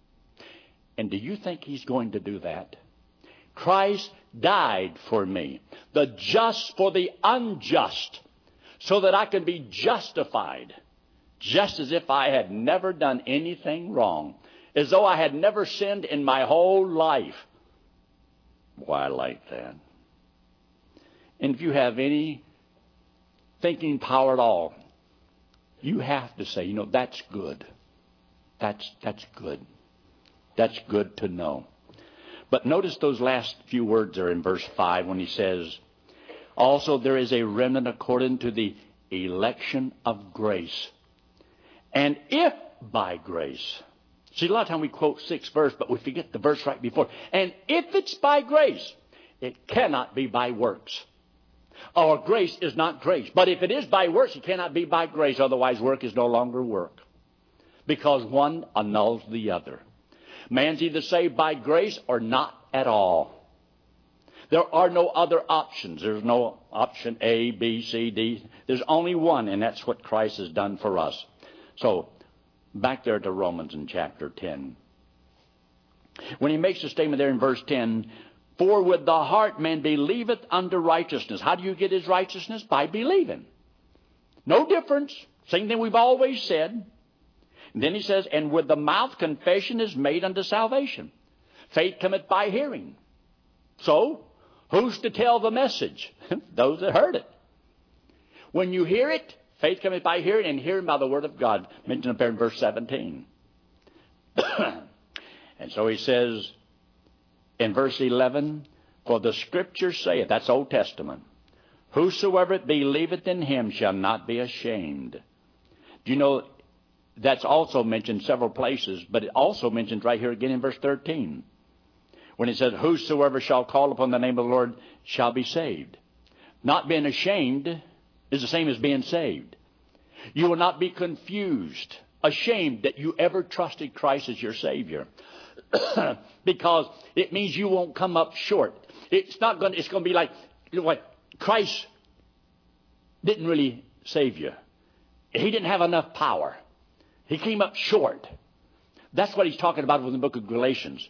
And do you think he's going to do that? Christ died for me, the just for the unjust, so that I could be justified, just as if I had never done anything wrong, as though I had never sinned in my whole life. Boy, I like that. And if you have any thinking power at all, you have to say, that's good. That's good. That's good to know. But notice those last few words are in verse 5 when he says, also there is a remnant according to the election of grace. And if by grace. See, a lot of times we quote 6th verse, but we forget the verse right before. And if it's by grace, it cannot be by works. Or grace is not grace. But if it is by works, it cannot be by grace. Otherwise, work is no longer work. Because one annuls the other. Man's either saved by grace or not at all. There are no other options. There's no option A, B, C, D. There's only one, and that's what Christ has done for us. So, back there to Romans in chapter 10. When he makes a statement there in verse 10, for with the heart man believeth unto righteousness. How do you get his righteousness? By believing. No difference. Same thing we've always said. And then he says, and with the mouth confession is made unto salvation. Faith cometh by hearing. So, who's to tell the message? Those that heard it. When you hear it, faith cometh by hearing, and hearing by the word of God. Mentioned up there in verse 17. And so he says in verse 11, for the Scripture saith, that's Old Testament, whosoever believeth in him shall not be ashamed. Do you know, that's also mentioned several places, but it also mentions right here again in verse 13. When it says, whosoever shall call upon the name of the Lord shall be saved. Not being ashamed is the same as being saved. You will not be confused, ashamed that you ever trusted Christ as your Savior. Because it means you won't come up short. It's going to be like, Christ didn't really save you. He didn't have enough power. He came up short. That's what he's talking about in the book of Galatians.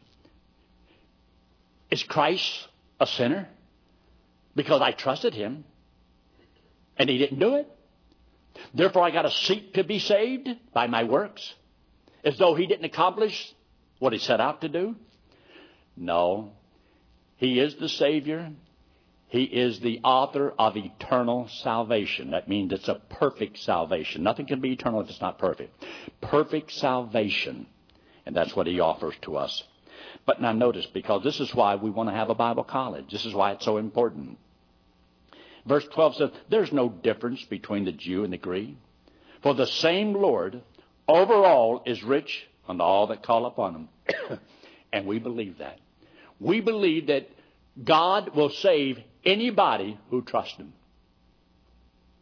Is Christ a sinner? Because I trusted him and he didn't do it. Therefore I got to seek to be saved by my works, as though he didn't accomplish what he set out to do. No. He is the Savior. He is the author of eternal salvation. That means it's a perfect salvation. Nothing can be eternal if it's not perfect. Perfect salvation. And that's what he offers to us. But now notice, because this is why we want to have a Bible college. This is why it's so important. Verse 12 says, there's no difference between the Jew and the Greek. For the same Lord over all is rich unto all that call upon him. And we believe that. We believe that God will save anybody who trusts him.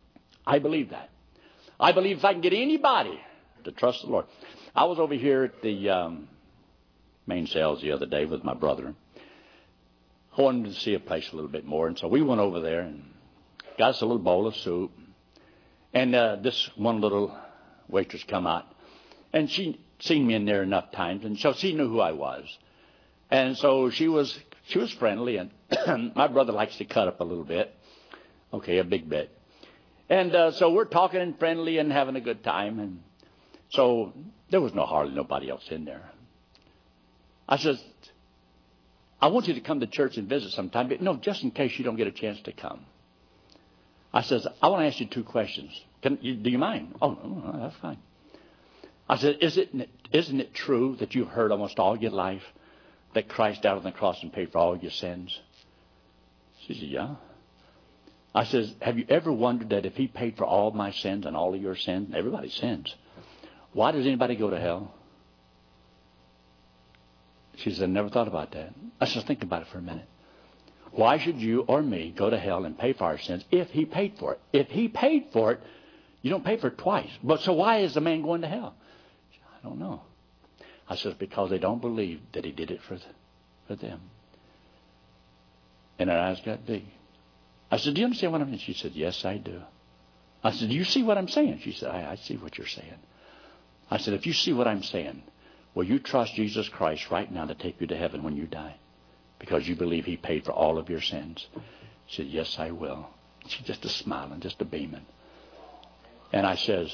I believe that. I believe if I can get anybody to trust the Lord. I was over here at the main sales the other day with my brother. I wanted to see a place a little bit more, and so we went over there and got us a little bowl of soup. And this one little waitress come out, and she seen me in there enough times, and so she knew who I was. And so she was friendly, and my brother likes to cut up a little bit. Okay, a big bit. And so we're talking and friendly and having a good time. And so there was hardly nobody else in there. I says, I want you to come to church and visit sometime, but no, just in case you don't get a chance to come. I says, I want to ask you 2 questions. Do you mind? Oh, no, that's fine. I said, isn't it true that you've heard almost all your life that Christ died on the cross and paid for all your sins? She said, yeah. I says, have you ever wondered that if he paid for all my sins and all of your sins, everybody's sins, why does anybody go to hell? She said, I never thought about that. I said, think about it for a minute. Why should you or me go to hell and pay for our sins if he paid for it? If he paid for it, you don't pay for it twice. But so why is the man going to hell? I don't know. I said, because they don't believe that he did it for them. And her eyes got big. I said, do you understand what I'm saying? She said, yes, I do. I said, do you see what I'm saying? She said, I see what you're saying. I said, if you see what I'm saying, will you trust Jesus Christ right now to take you to heaven when you die? Because you believe he paid for all of your sins. She said, yes, I will. She's just a smiling, just a beaming. And I says,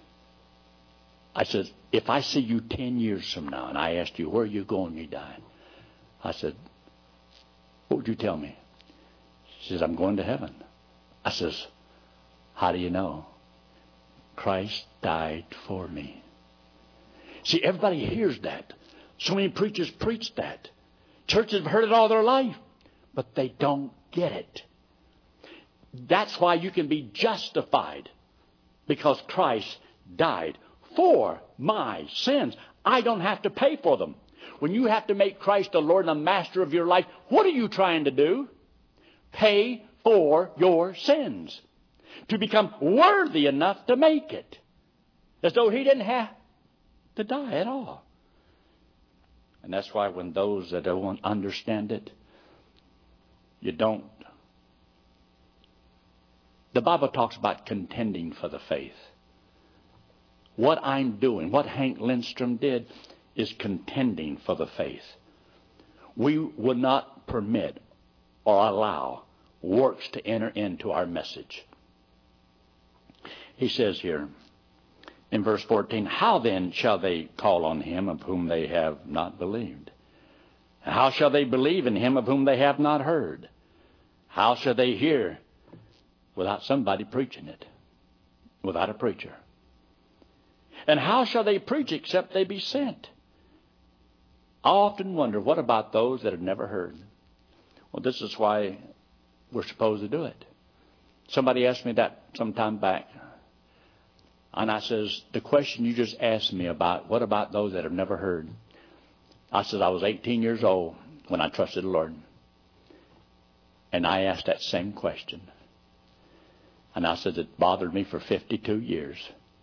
if I see you 10 years from now and I asked you, where are you going when you die? I said, what would you tell me? She says, I'm going to heaven. I says, how do you know? Christ died for me. See, everybody hears that. So many preachers preach that. Churches have heard it all their life, but they don't get it. That's why you can be justified, because Christ died for my sins. I don't have to pay for them. When you have to make Christ the Lord and the master of your life, what are you trying to do? Pay for your sins. To become worthy enough to make it. As though he didn't have to die at all. And that's why when those that don't understand it, you don't. The Bible talks about contending for the faith. What I'm doing, what Hank Lindstrom did, is contending for the faith. We would not permit or allow works to enter into our message. He says here in verse 14, how then shall they call on him of whom they have not believed? How shall they believe in him of whom they have not heard? How shall they hear without somebody preaching it? Without a preacher. And how shall they preach except they be sent? I often wonder, what about those that have never heard? Well, this is why we're supposed to do it. Somebody asked me that some time back. And I says, the question you just asked me about, what about those that have never heard? I said, I was 18 years old when I trusted the Lord. And I asked that same question. And I said, it bothered me for 52 years.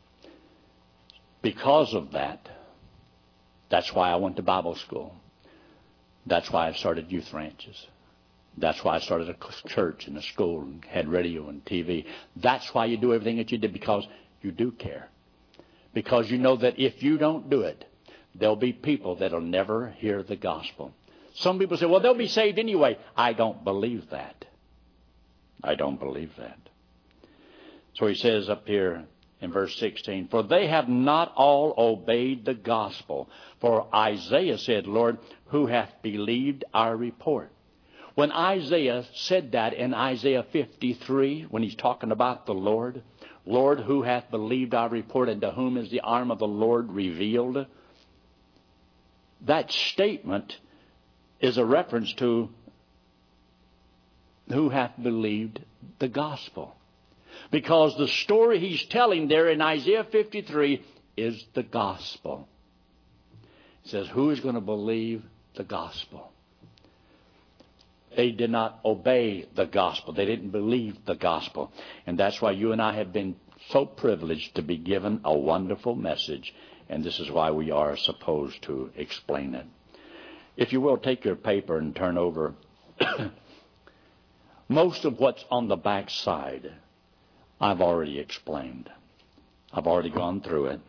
Because of that, that's why I went to Bible school. That's why I started youth ranches. That's why I started a church and a school and had radio and TV. That's why you do everything that you did, because you do care. Because you know that if you don't do it, there'll be people that'll never hear the gospel. Some people say, well, they'll be saved anyway. I don't believe that. I don't believe that. So he says up here in verse 16, for they have not all obeyed the gospel. For Isaiah said, Lord, who hath believed our report? When Isaiah said that in Isaiah 53, when he's talking about the Lord, Lord, who hath believed our report, and to whom is the arm of the Lord revealed? That statement is a reference to who hath believed the gospel. Because the story he's telling there in Isaiah 53 is the gospel. It says, who is going to believe the gospel? they did not obey the gospel. They didn't believe the gospel. And that's why you and I have been so privileged to be given a wonderful message. And this is why we are supposed to explain it. If you will, take your paper and turn over. Most of what's on the back side, I've already explained. I've already gone through it.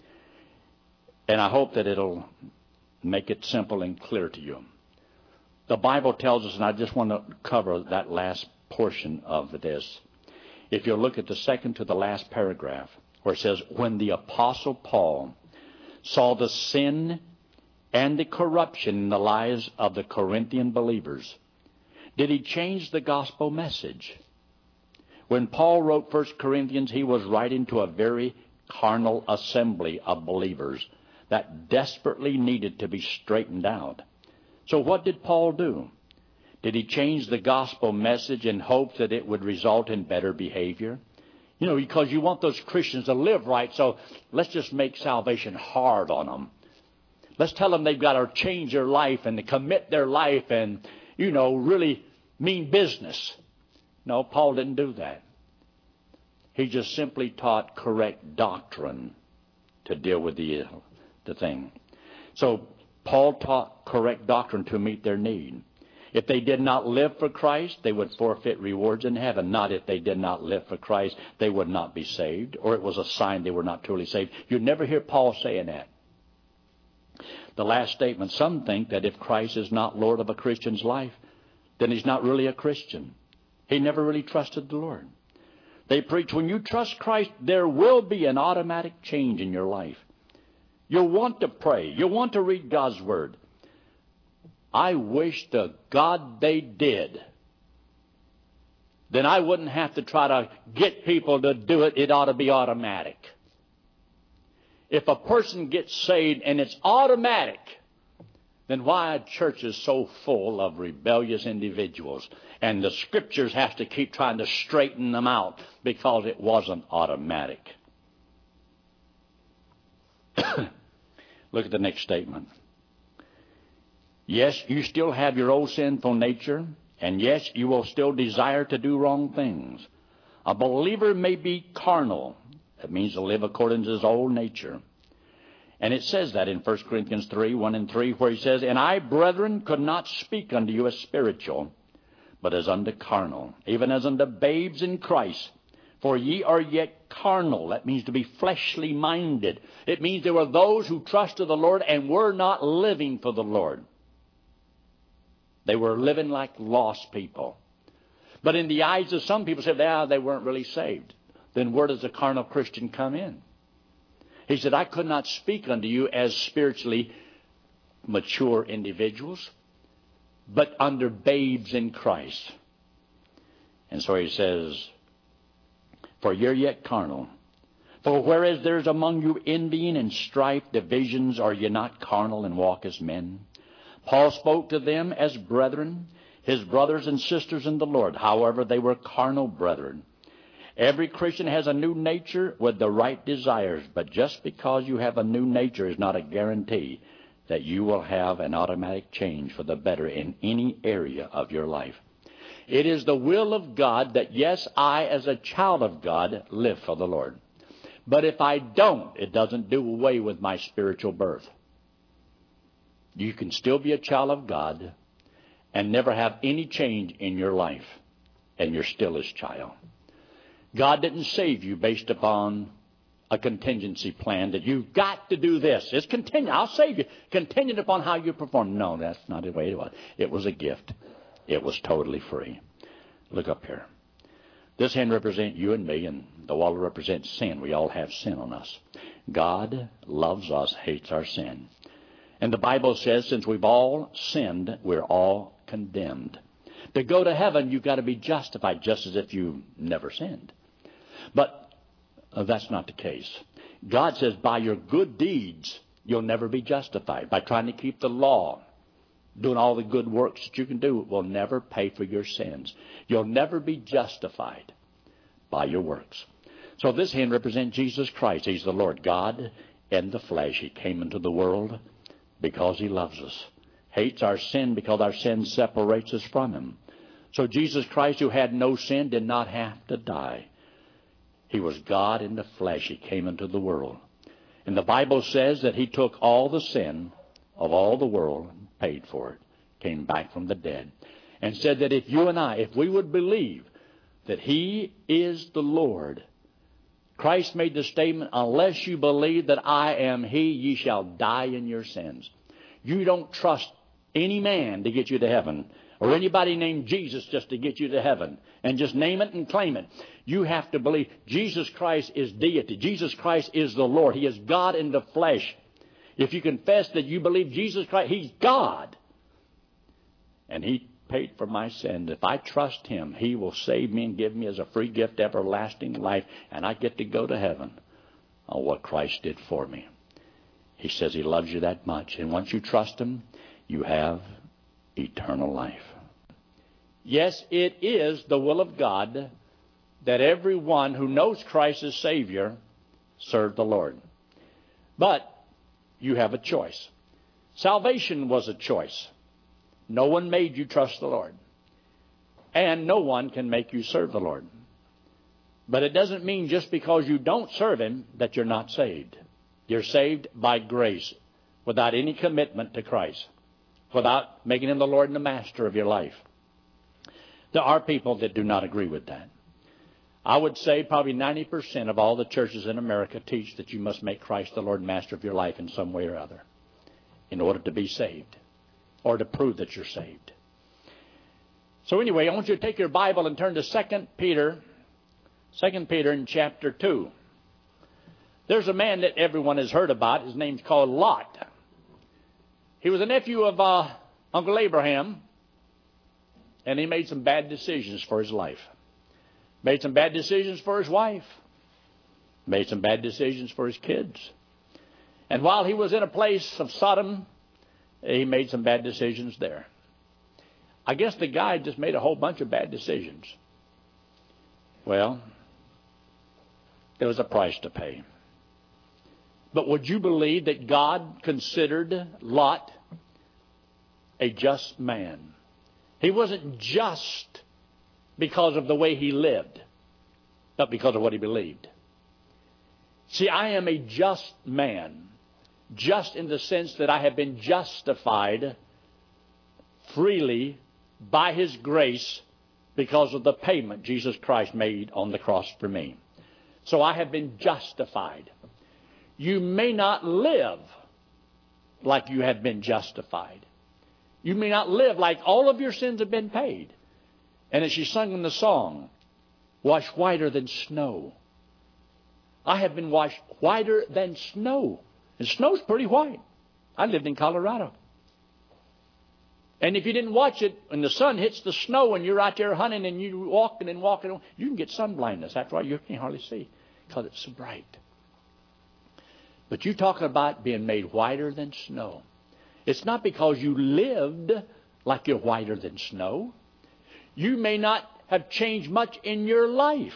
And I hope that it'll make it simple and clear to you. The Bible tells us, and I just want to cover that last portion of this. If you look at the second to the last paragraph, where it says, when the Apostle Paul saw the sin and the corruption in the lives of the Corinthian believers, did he change the gospel message? When Paul wrote 1 Corinthians, he was writing to a very carnal assembly of believers that desperately needed to be straightened out. So what did Paul do? Did he change the gospel message in hopes that it would result in better behavior? You know, because you want those Christians to live right, so let's just make salvation hard on them. Let's tell them they've got to change their life and to commit their life and, you know, really mean business. No, Paul didn't do that. He just simply taught correct doctrine to deal with the thing. So Paul taught correct doctrine to meet their need. If they did not live for Christ, they would forfeit rewards in heaven. Not if they did not live for Christ, they would not be saved, or it was a sign they were not truly saved. You'd never hear Paul saying that. The last statement, some think that if Christ is not Lord of a Christian's life, then he's not really a Christian. He never really trusted the Lord. They preach, when you trust Christ, there will be an automatic change in your life. You'll want to pray. You'll want to read God's Word. I wish to God they did. Then I wouldn't have to try to get people to do it. It ought to be automatic. If a person gets saved and it's automatic, then why are churches so full of rebellious individuals? And the Scriptures have to keep trying to straighten them out because it wasn't automatic. Look at the next statement. Yes, you still have your old sinful nature, and yes, you will still desire to do wrong things. A believer may be carnal. That means to live according to his old nature. And it says that in 1 Corinthians 3, 1 and 3, where he says, and I, brethren, could not speak unto you as spiritual, but as unto carnal, even as unto babes in Christ. For ye are yet carnal. That means to be fleshly minded. It means there were those who trusted the Lord and were not living for the Lord. They were living like lost people. But in the eyes of some people, said, they weren't really saved. Then where does a carnal Christian come in? He said, I could not speak unto you as spiritually mature individuals, but under babes in Christ. And so he says, for you're yet carnal. For whereas there's among you envying and strife, divisions, are ye not carnal and walk as men? Paul spoke to them as brethren, his brothers and sisters in the Lord. However, they were carnal brethren. Every Christian has a new nature with the right desires, but just because you have a new nature is not a guarantee that you will have an automatic change for the better in any area of your life. It is the will of God that, yes, I, as a child of God, live for the Lord. But if I don't, it doesn't do away with my spiritual birth. You can still be a child of God and never have any change in your life, and you're still His child. God didn't save you based upon a contingency plan that you've got to do this. It's contingent. I'll save you. Contingent upon how you perform. No, that's not the way it was. It was a gift. It was totally free. Look up here. This hand represents you and me, and the wall represents sin. We all have sin on us. God loves us, hates our sin. And the Bible says since we've all sinned, we're all condemned. To go to heaven, you've got to be justified, just as if you never sinned. But that's not the case. God says by your good deeds, you'll never be justified. By trying to keep the law, doing all the good works that you can do, will never pay for your sins. You'll never be justified by your works. So this hand represents Jesus Christ. He's the Lord God in the flesh. He came into the world because He loves us, hates our sin because our sin separates us from Him. So Jesus Christ, who had no sin, did not have to die. He was God in the flesh. He came into the world. And the Bible says that He took all the sin of all the world and paid for it, came back from the dead, and said that if you and I, if we would believe that He is the Lord, Christ made the statement, unless you believe that I am He, ye shall die in your sins. You don't trust any man to get you to heaven, or anybody named Jesus just to get you to heaven, and just name it and claim it. You have to believe Jesus Christ is deity. Jesus Christ is the Lord. He is God in the flesh. If you confess that you believe Jesus Christ, He's God, and He paid for my sins. If I trust Him, He will save me and give me as a free gift everlasting life, and I get to go to heaven on what Christ did for me. He says He loves you that much, and once you trust Him, you have eternal life. Yes, it is the will of God that everyone who knows Christ as Savior serve the Lord. But you have a choice. Salvation was a choice. No one made you trust the Lord. And no one can make you serve the Lord. But it doesn't mean just because you don't serve Him that you're not saved. You're saved by grace, without any commitment to Christ, without making Him the Lord and the Master of your life. There are people that do not agree with that. I would say probably 90% of all the churches in America teach that you must make Christ the Lord and Master of your life in some way or other in order to be saved, or to prove that you're saved. So anyway, I want you to take your Bible and turn to 2 Peter in chapter 2. There's a man that everyone has heard about. His name's called Lot. He was a nephew of Uncle Abraham, and he made some bad decisions for his life. Made some bad decisions for his wife. Made some bad decisions for his kids. And while he was in a place of Sodom, he made some bad decisions there. I guess the guy just made a whole bunch of bad decisions. Well, there was a price to pay. But would you believe that God considered Lot a just man? He wasn't just because of the way he lived, but because of what he believed. See, I am a just man, just in the sense that I have been justified freely by His grace because of the payment Jesus Christ made on the cross for me. So I have been justified. You may not live like you have been justified. You may not live like all of your sins have been paid. And as she sung in the song, washed whiter than snow. I have been washed whiter than snow. And snow's pretty white. I lived in Colorado. And if you didn't watch it, when the sun hits the snow and you're out there hunting and you're walking, you can get sun blindness. After all, you can't hardly see because it's so bright. But you're talking about being made whiter than snow. It's not because you lived like you're whiter than snow. You may not have changed much in your life.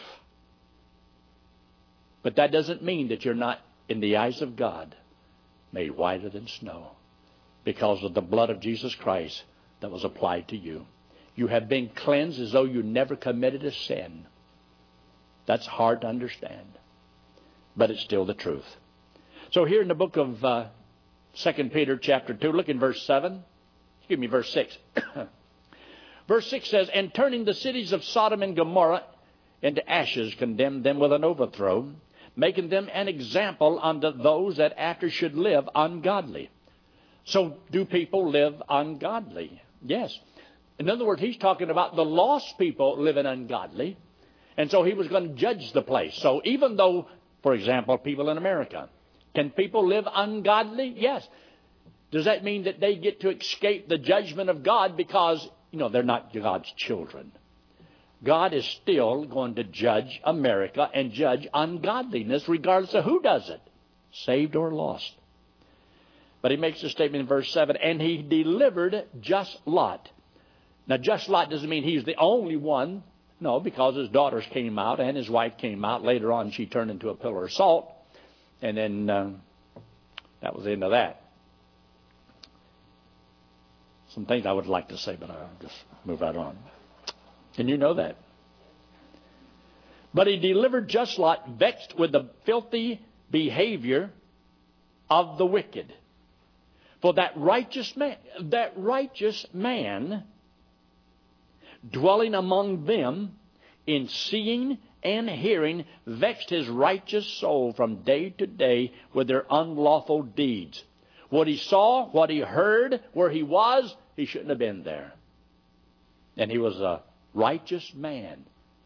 But that doesn't mean that you're not, in the eyes of God, made whiter than snow because of the blood of Jesus Christ that was applied to you. You have been cleansed as though you never committed a sin. That's hard to understand, but it's still the truth. So here in the book of 2 Peter chapter 2, look in verse 7. Excuse me, verse 6. Verse 6 says, and turning the cities of Sodom and Gomorrah into ashes, condemned them with an overthrow, making them an example unto those that after should live ungodly. So do people live ungodly? Yes. In other words, he's talking about the lost people living ungodly. And so he was going to judge the place. So even though, for example, people in America, can people live ungodly? Yes. Does that mean that they get to escape the judgment of God because, they're not God's children? God is still going to judge America and judge ungodliness regardless of who does it, saved or lost. But he makes a statement in verse 7, and he delivered just Lot. Now, just Lot doesn't mean he's the only one. No, because his daughters came out and his wife came out. Later on, she turned into a pillar of salt. And then that was the end of that. Some things I would like to say, but I'll just move right on. And you know that. But he delivered just Lot, vexed with the filthy behavior of the wicked. For that righteous man dwelling among them in seeing and hearing vexed his righteous soul from day to day with their unlawful deeds. What he saw, what he heard, where he was, he shouldn't have been there. And he was a righteous man.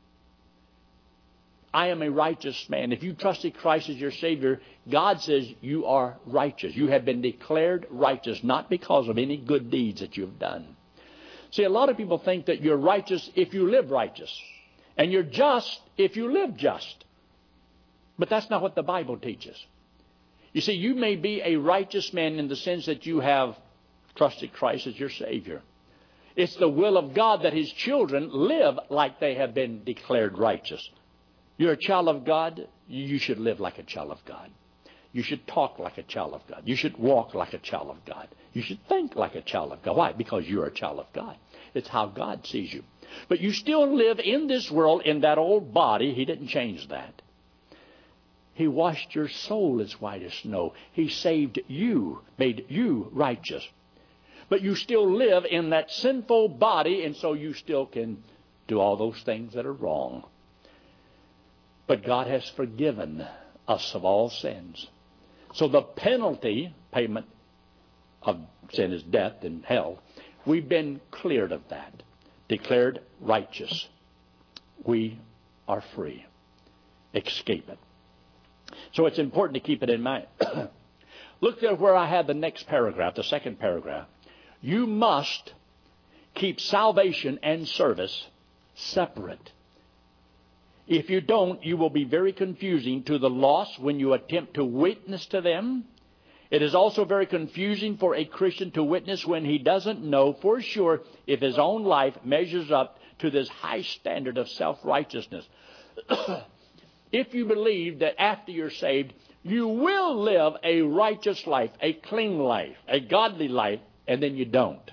I am a righteous man. If you trusted Christ as your Savior, God says you are righteous. You have been declared righteous, not because of any good deeds that you've done. See, a lot of people think that you're righteous if you live righteous. And you're just if you live just. But that's not what the Bible teaches. You see, you may be a righteous man in the sense that you have trusted Christ as your Savior. It's the will of God that His children live like they have been declared righteous. You're a child of God, you should live like a child of God. You should talk like a child of God. You should walk like a child of God. You should think like a child of God. Why? Because you're a child of God. It's how God sees you. But you still live in this world in that old body. He didn't change that. He washed your soul as white as snow. He saved you, made you righteous. But you still live in that sinful body, and so you still can do all those things that are wrong. But God has forgiven us of all sins. So the payment of sin is death and hell. We've been cleared of that, declared righteous. We are free. Escape it. So it's important to keep it in mind. Look there where I had the next paragraph, the second paragraph. You must keep salvation and service separate. If you don't, you will be very confusing to the lost when you attempt to witness to them. It is also very confusing for a Christian to witness when he doesn't know for sure if his own life measures up to this high standard of self-righteousness. If you believe that after you're saved, you will live a righteous life, a clean life, a godly life, and then you don't,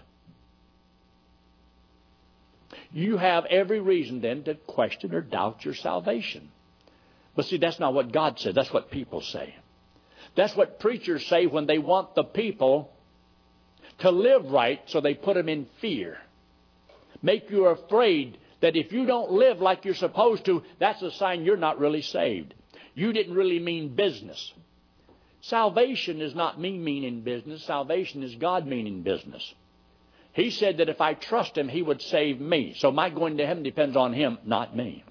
you have every reason then to question or doubt your salvation. But see, that's not what God said. That's what people say. That's what preachers say when they want the people to live right, so they put them in fear. Make you afraid that if you don't live like you're supposed to, that's a sign you're not really saved. You didn't really mean business. Salvation is not me meaning business. Salvation is God meaning business. He said that if I trust Him, He would save me. So my going to heaven depends on Him, not me.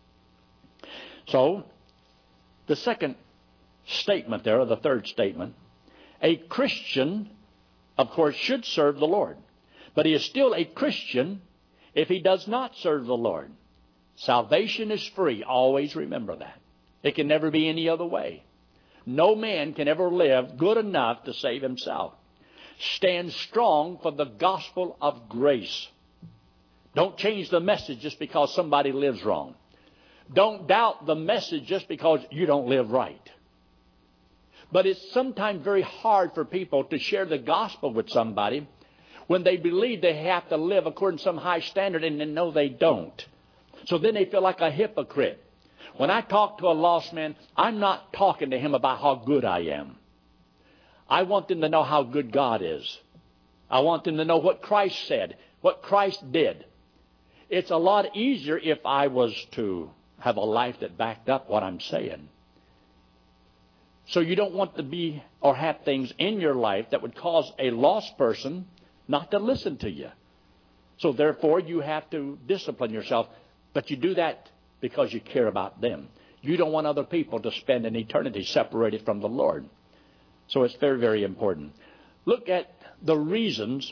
So, the second statement there, or the third statement, a Christian, of course, should serve the Lord. But he is still a Christian if he does not serve the Lord. Salvation is free. Always remember that. It can never be any other way. No man can ever live good enough to save himself. Stand strong for the gospel of grace. Don't change the message just because somebody lives wrong. Don't doubt the message just because you don't live right. But it's sometimes very hard for people to share the gospel with somebody when they believe they have to live according to some high standard and they know they don't. So then they feel like a hypocrite. When I talk to a lost man, I'm not talking to him about how good I am. I want them to know how good God is. I want them to know what Christ said, what Christ did. It's a lot easier if I was to have a life that backed up what I'm saying. So you don't want to be or have things in your life that would cause a lost person not to listen to you. So therefore you have to discipline yourself. But you do that because you care about them. You don't want other people to spend an eternity separated from the Lord. So it's very, very important. Look at the reasons,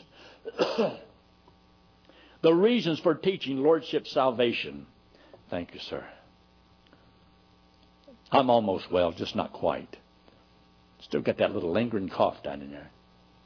the reasons for teaching Lordship salvation. Thank you, sir. I'm almost well, just not quite. Still got that little lingering cough down in there.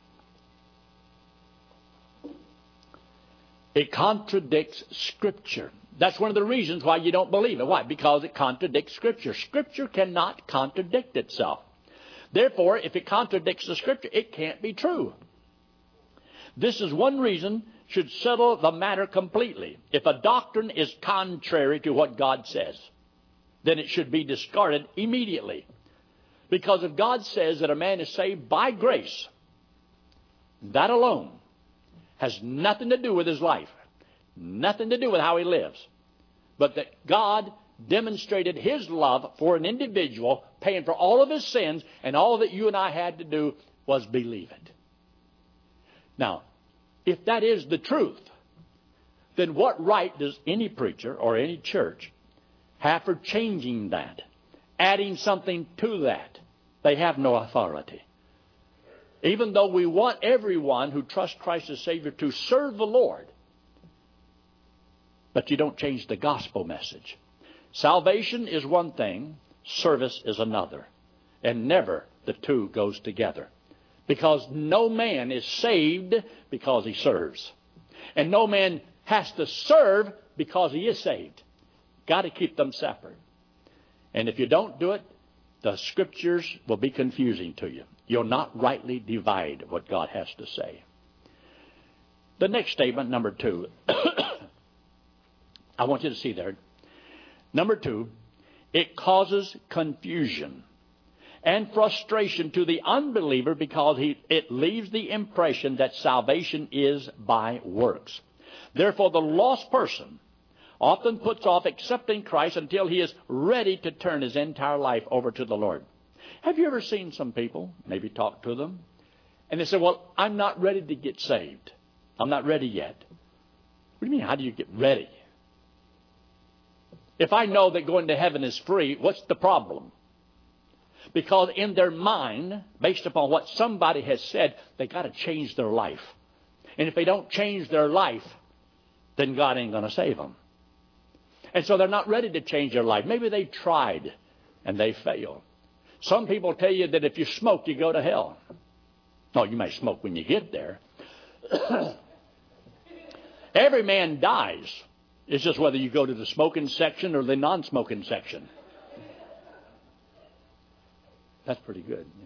It contradicts Scripture. That's one of the reasons why you don't believe it. Why? Because it contradicts Scripture. Scripture cannot contradict itself. Therefore, if it contradicts the Scripture, it can't be true. This is one reason should settle the matter completely. If a doctrine is contrary to what God says, then it should be discarded immediately. Because if God says that a man is saved by grace, that alone has nothing to do with his life, nothing to do with how he lives, but that God demonstrated his love for an individual, paying for all of his sins, and all that you and I had to do was believe it. Now, if that is the truth, then what right does any preacher or any church have for changing that, adding something to that? They have no authority. Even though we want everyone who trusts Christ as Savior to serve the Lord, but you don't change the gospel message. Salvation is one thing, service is another. And never the two goes together. Because no man is saved because he serves. And no man has to serve because he is saved. Got to keep them separate. And if you don't do it, the Scriptures will be confusing to you. You'll not rightly divide what God has to say. The next statement, number 2. I want you to see there. Number 2, it causes confusion and frustration to the unbeliever because it leaves the impression that salvation is by works. Therefore, the lost person often puts off accepting Christ until he is ready to turn his entire life over to the Lord. Have you ever seen some people, maybe talk to them, and they say, well, I'm not ready to get saved. I'm not ready yet. What do you mean, how do you get ready? If I know that going to heaven is free, what's the problem? Because in their mind, based upon what somebody has said, they got to change their life. And if they don't change their life, then God ain't going to save them. And so they're not ready to change their life. Maybe they tried and they failed. Some people tell you that if you smoke, you go to hell. No, you may smoke when you get there. Every man dies. It's just whether you go to the smoking section or the non-smoking section. That's pretty good. Yeah.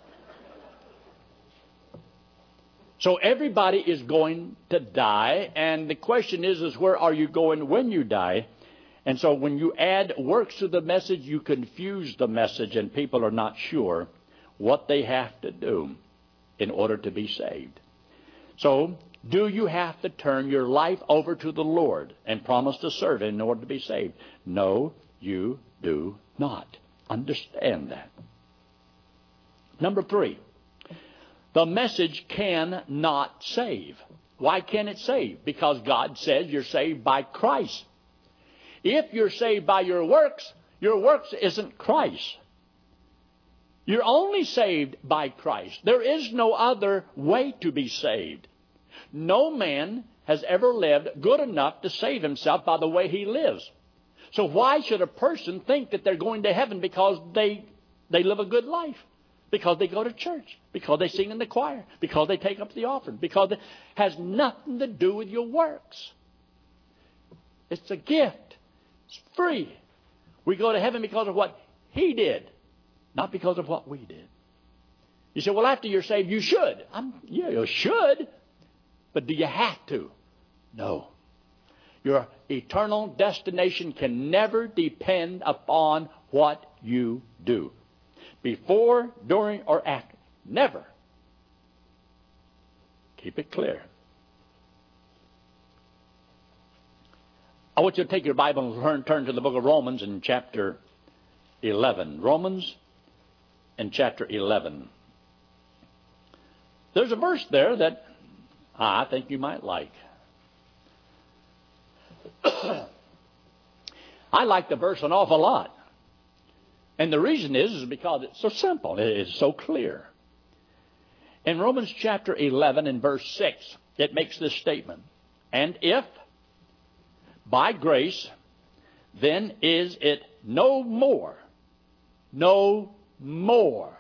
So everybody is going to die, and the question is where are you going when you die? And so when you add works to the message, you confuse the message, and people are not sure what they have to do in order to be saved. So, do you have to turn your life over to the Lord and promise to serve Him in order to be saved? No, you do not. Understand that. Number 3, the message cannot save. Why can't it save? Because God says you're saved by Christ. If you're saved by your works isn't Christ. You're only saved by Christ. There is no other way to be saved. No man has ever lived good enough to save himself by the way he lives. So why should a person think that they're going to heaven because they live a good life? Because they go to church, because they sing in the choir, because they take up the offering, because it has nothing to do with your works. It's a gift. It's free. We go to heaven because of what He did, not because of what we did. You say, well, after you're saved, you should. Yeah, you should. But do you have to? No. Your eternal destination can never depend upon what you do. Before, during, or after. Never. Keep it clear. I want you to take your Bible and turn to the book of Romans in chapter 11. Romans in chapter 11. There's a verse there that I think you might like. I like the verse an awful lot. And the reason is because it's so simple. It is so clear. In Romans chapter 11 and verse 6, it makes this statement. And if by grace, then is it no more. No more.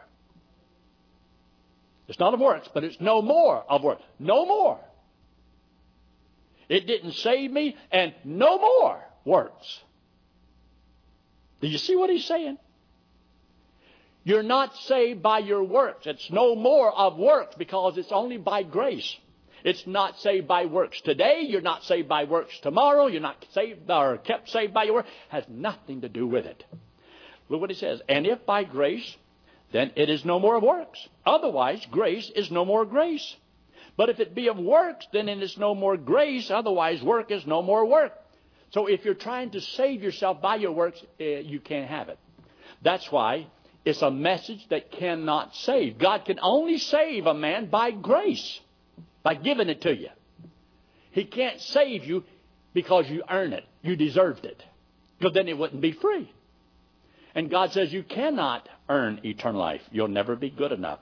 It's not of works, but it's no more of works. No more. It didn't save me, and no more works. Do you see what he's saying? You're not saved by your works. It's no more of works because it's only by grace. It's not saved by works today. You're not saved by works tomorrow. You're not saved or kept saved by your work. Has nothing to do with it. Look what he says. And if by grace, then it is no more of works. Otherwise, grace is no more grace. But if it be of works, then it is no more grace. Otherwise, work is no more work. So if you're trying to save yourself by your works, you can't have it. That's why it's a message that cannot save. God can only save a man by grace, by giving it to you. He can't save you because you earn it. You deserved it. Because then it wouldn't be free. And God says you cannot earn eternal life. You'll never be good enough.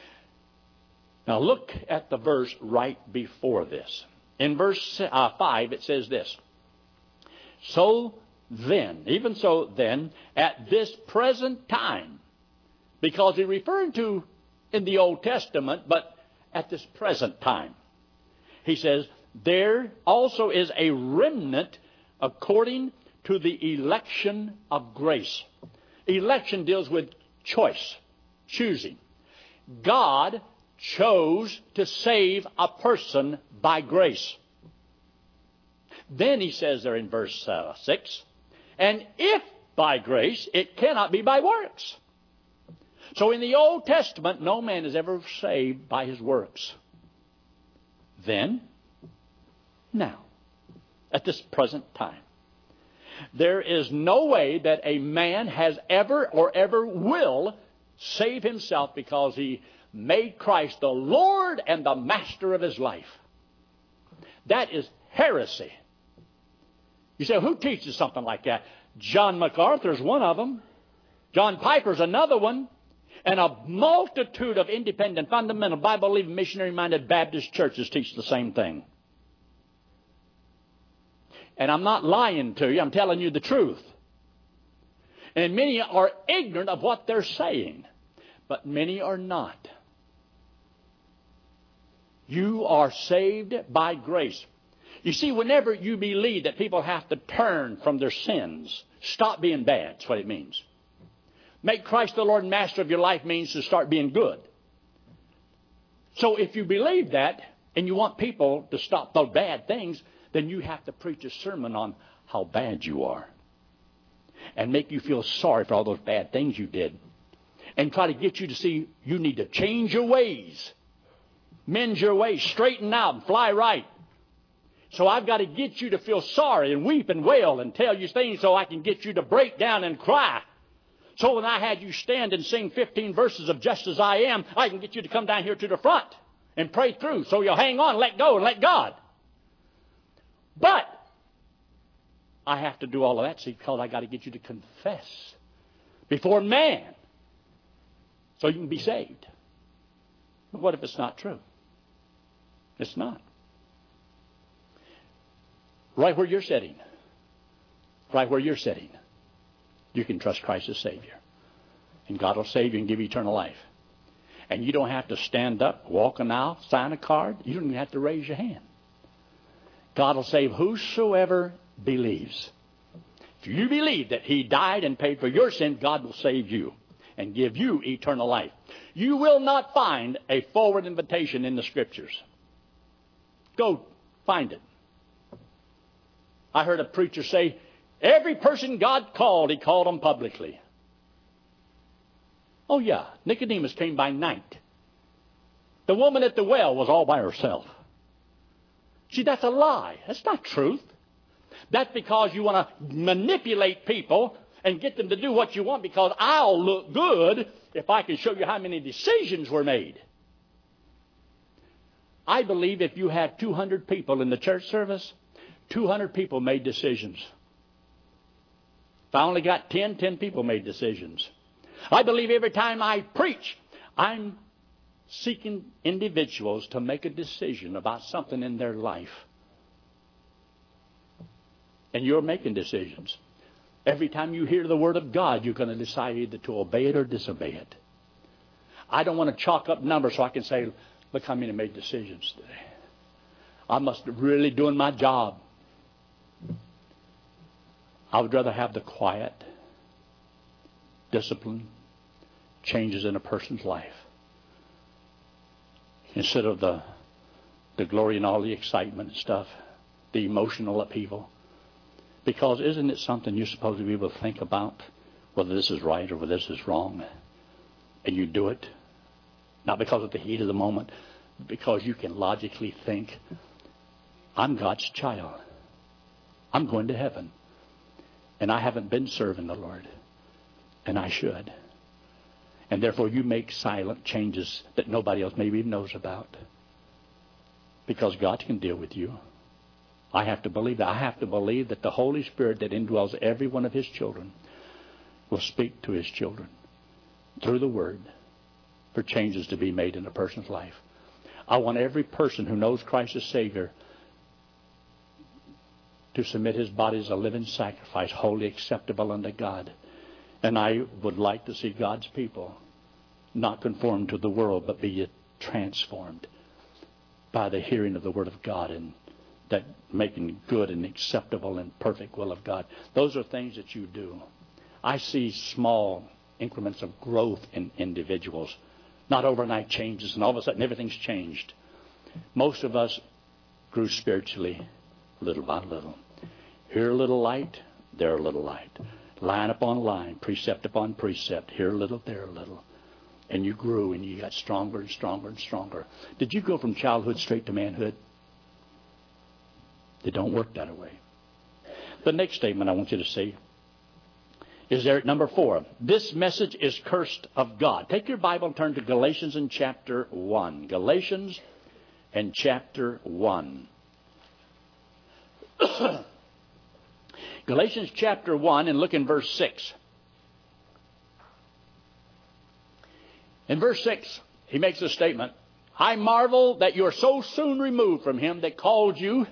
Now look at the verse right before this. In verse 5 it says this. So then, even so then, at this present time, because he's referring to in the Old Testament, but at this present time, he says, there also is a remnant according to the election of grace. Election deals with choice, choosing. God chose to save a person by grace. Then he says there in verse 6, and if by grace, it cannot be by works. So in the Old Testament, no man is ever saved by his works. Then, now, at this present time, there is no way that a man has ever or ever will save himself because he made Christ the Lord and the master of his life. That is heresy. You say, who teaches something like that? John MacArthur is one of them. John Piper is another one. And a multitude of independent, fundamental, Bible-believing, missionary-minded Baptist churches teach the same thing. And I'm not lying to you. I'm telling you the truth. And many are ignorant of what they're saying. But many are not. You are saved by grace. You see, whenever you believe that people have to turn from their sins, stop being bad, that's what it means. Make Christ the Lord and Master of your life means to start being good. So if you believe that, and you want people to stop those bad things, then you have to preach a sermon on how bad you are. And make you feel sorry for all those bad things you did. And try to get you to see you need to change your ways. Mend your ways, straighten out, and fly right. So I've got to get you to feel sorry and weep and wail and tell you things so I can get you to break down and cry. So when I had you stand and sing 15 verses of Just As I Am, I can get you to come down here to the front and pray through. So you'll hang on, let go, and let God. But I have to do all of that because I got to get you to confess before man so you can be saved. But what if it's not true? It's not. Right where you're sitting, you can trust Christ as Savior. And God will save you and give you eternal life. And you don't have to stand up, walk an aisle, sign a card. You don't even have to raise your hand. God will save whosoever believes. If you believe that He died and paid for your sin, God will save you and give you eternal life. You will not find a forward invitation in the Scriptures. Go find it. I heard a preacher say, every person God called, He called them publicly. Oh yeah, Nicodemus came by night. The woman at the well was all by herself. See, that's a lie. That's not truth. That's because you want to manipulate people and get them to do what you want because I'll look good if I can show you how many decisions were made. I believe if you have 200 people in the church service, 200 people made decisions. If I only got 10 people made decisions. I believe every time I preach, I'm seeking individuals to make a decision about something in their life. And you're making decisions. Every time you hear the Word of God, you're going to decide either to obey it or disobey it. I don't want to chalk up numbers so I can say, look how many made decisions today. I must be really doing my job. I would rather have the quiet, discipline, changes in a person's life instead of the the glory and all the excitement and stuff, the emotional upheaval. Because isn't it something you're supposed to be able to think about, whether this is right or whether this is wrong? And you do it, not because of the heat of the moment, but because you can logically think, I'm God's child. I'm going to heaven. And I haven't been serving the Lord. And I should. And therefore you make silent changes that nobody else maybe even knows about. Because God can deal with you. I have to believe that. I have to believe that the Holy Spirit that indwells every one of His children will speak to His children through the Word for changes to be made in a person's life. I want every person who knows Christ as Savior to submit his body as a living sacrifice, wholly acceptable unto God. And I would like to see God's people not conform to the world, but be transformed by the hearing of the Word of God, and that making good and acceptable and perfect will of God. Those are things that you do. I see small increments of growth in individuals, not overnight changes, and all of a sudden everything's changed. Most of us grew spiritually little by little. Here a little light, there a little light. Line upon line, precept upon precept, here a little, there a little. And you grew and you got stronger and stronger and stronger. Did you go from childhood straight to manhood? It don't work that way. The next statement I want you to see is there at number 4. This message is cursed of God. Take your Bible and turn to Galatians in chapter 1. Galatians and chapter 1. Galatians chapter 1, and look in verse 6. In verse 6, he makes a statement. I marvel that you are so soon removed from Him that called you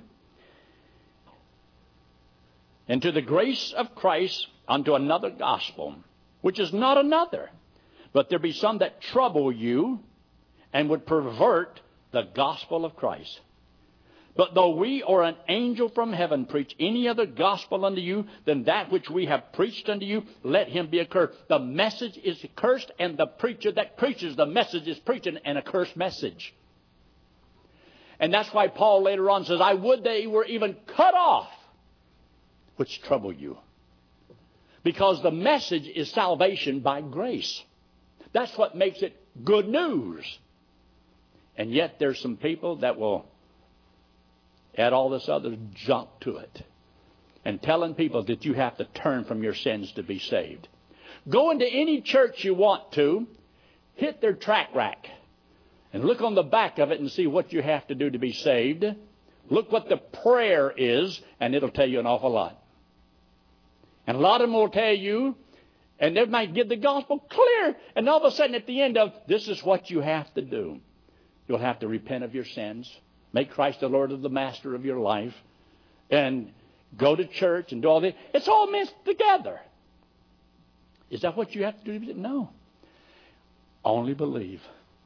into the grace of Christ unto another gospel, which is not another. But there be some that trouble you and would pervert the gospel of Christ. But though we or an angel from heaven preach any other gospel unto you than that which we have preached unto you, let him be accursed. The message is accursed, and the preacher that preaches the message is preaching an accursed message. And that's why Paul later on says, I would they were even cut off, which trouble you. Because the message is salvation by grace. That's what makes it good news. And yet there's some people that will add all this other junk to it, and telling people that you have to turn from your sins to be saved. Go into any church you want to, hit their track rack, and look on the back of it and see what you have to do to be saved. Look what the prayer is, and it'll tell you an awful lot. And a lot of them will tell you, and they might give the gospel clear, and all of a sudden at the end of, this is what you have to do. You'll have to repent of your sins, make Christ the Lord of the master of your life, and go to church and do all this. It's all mixed together. Is that what you have to do? No. Only believe.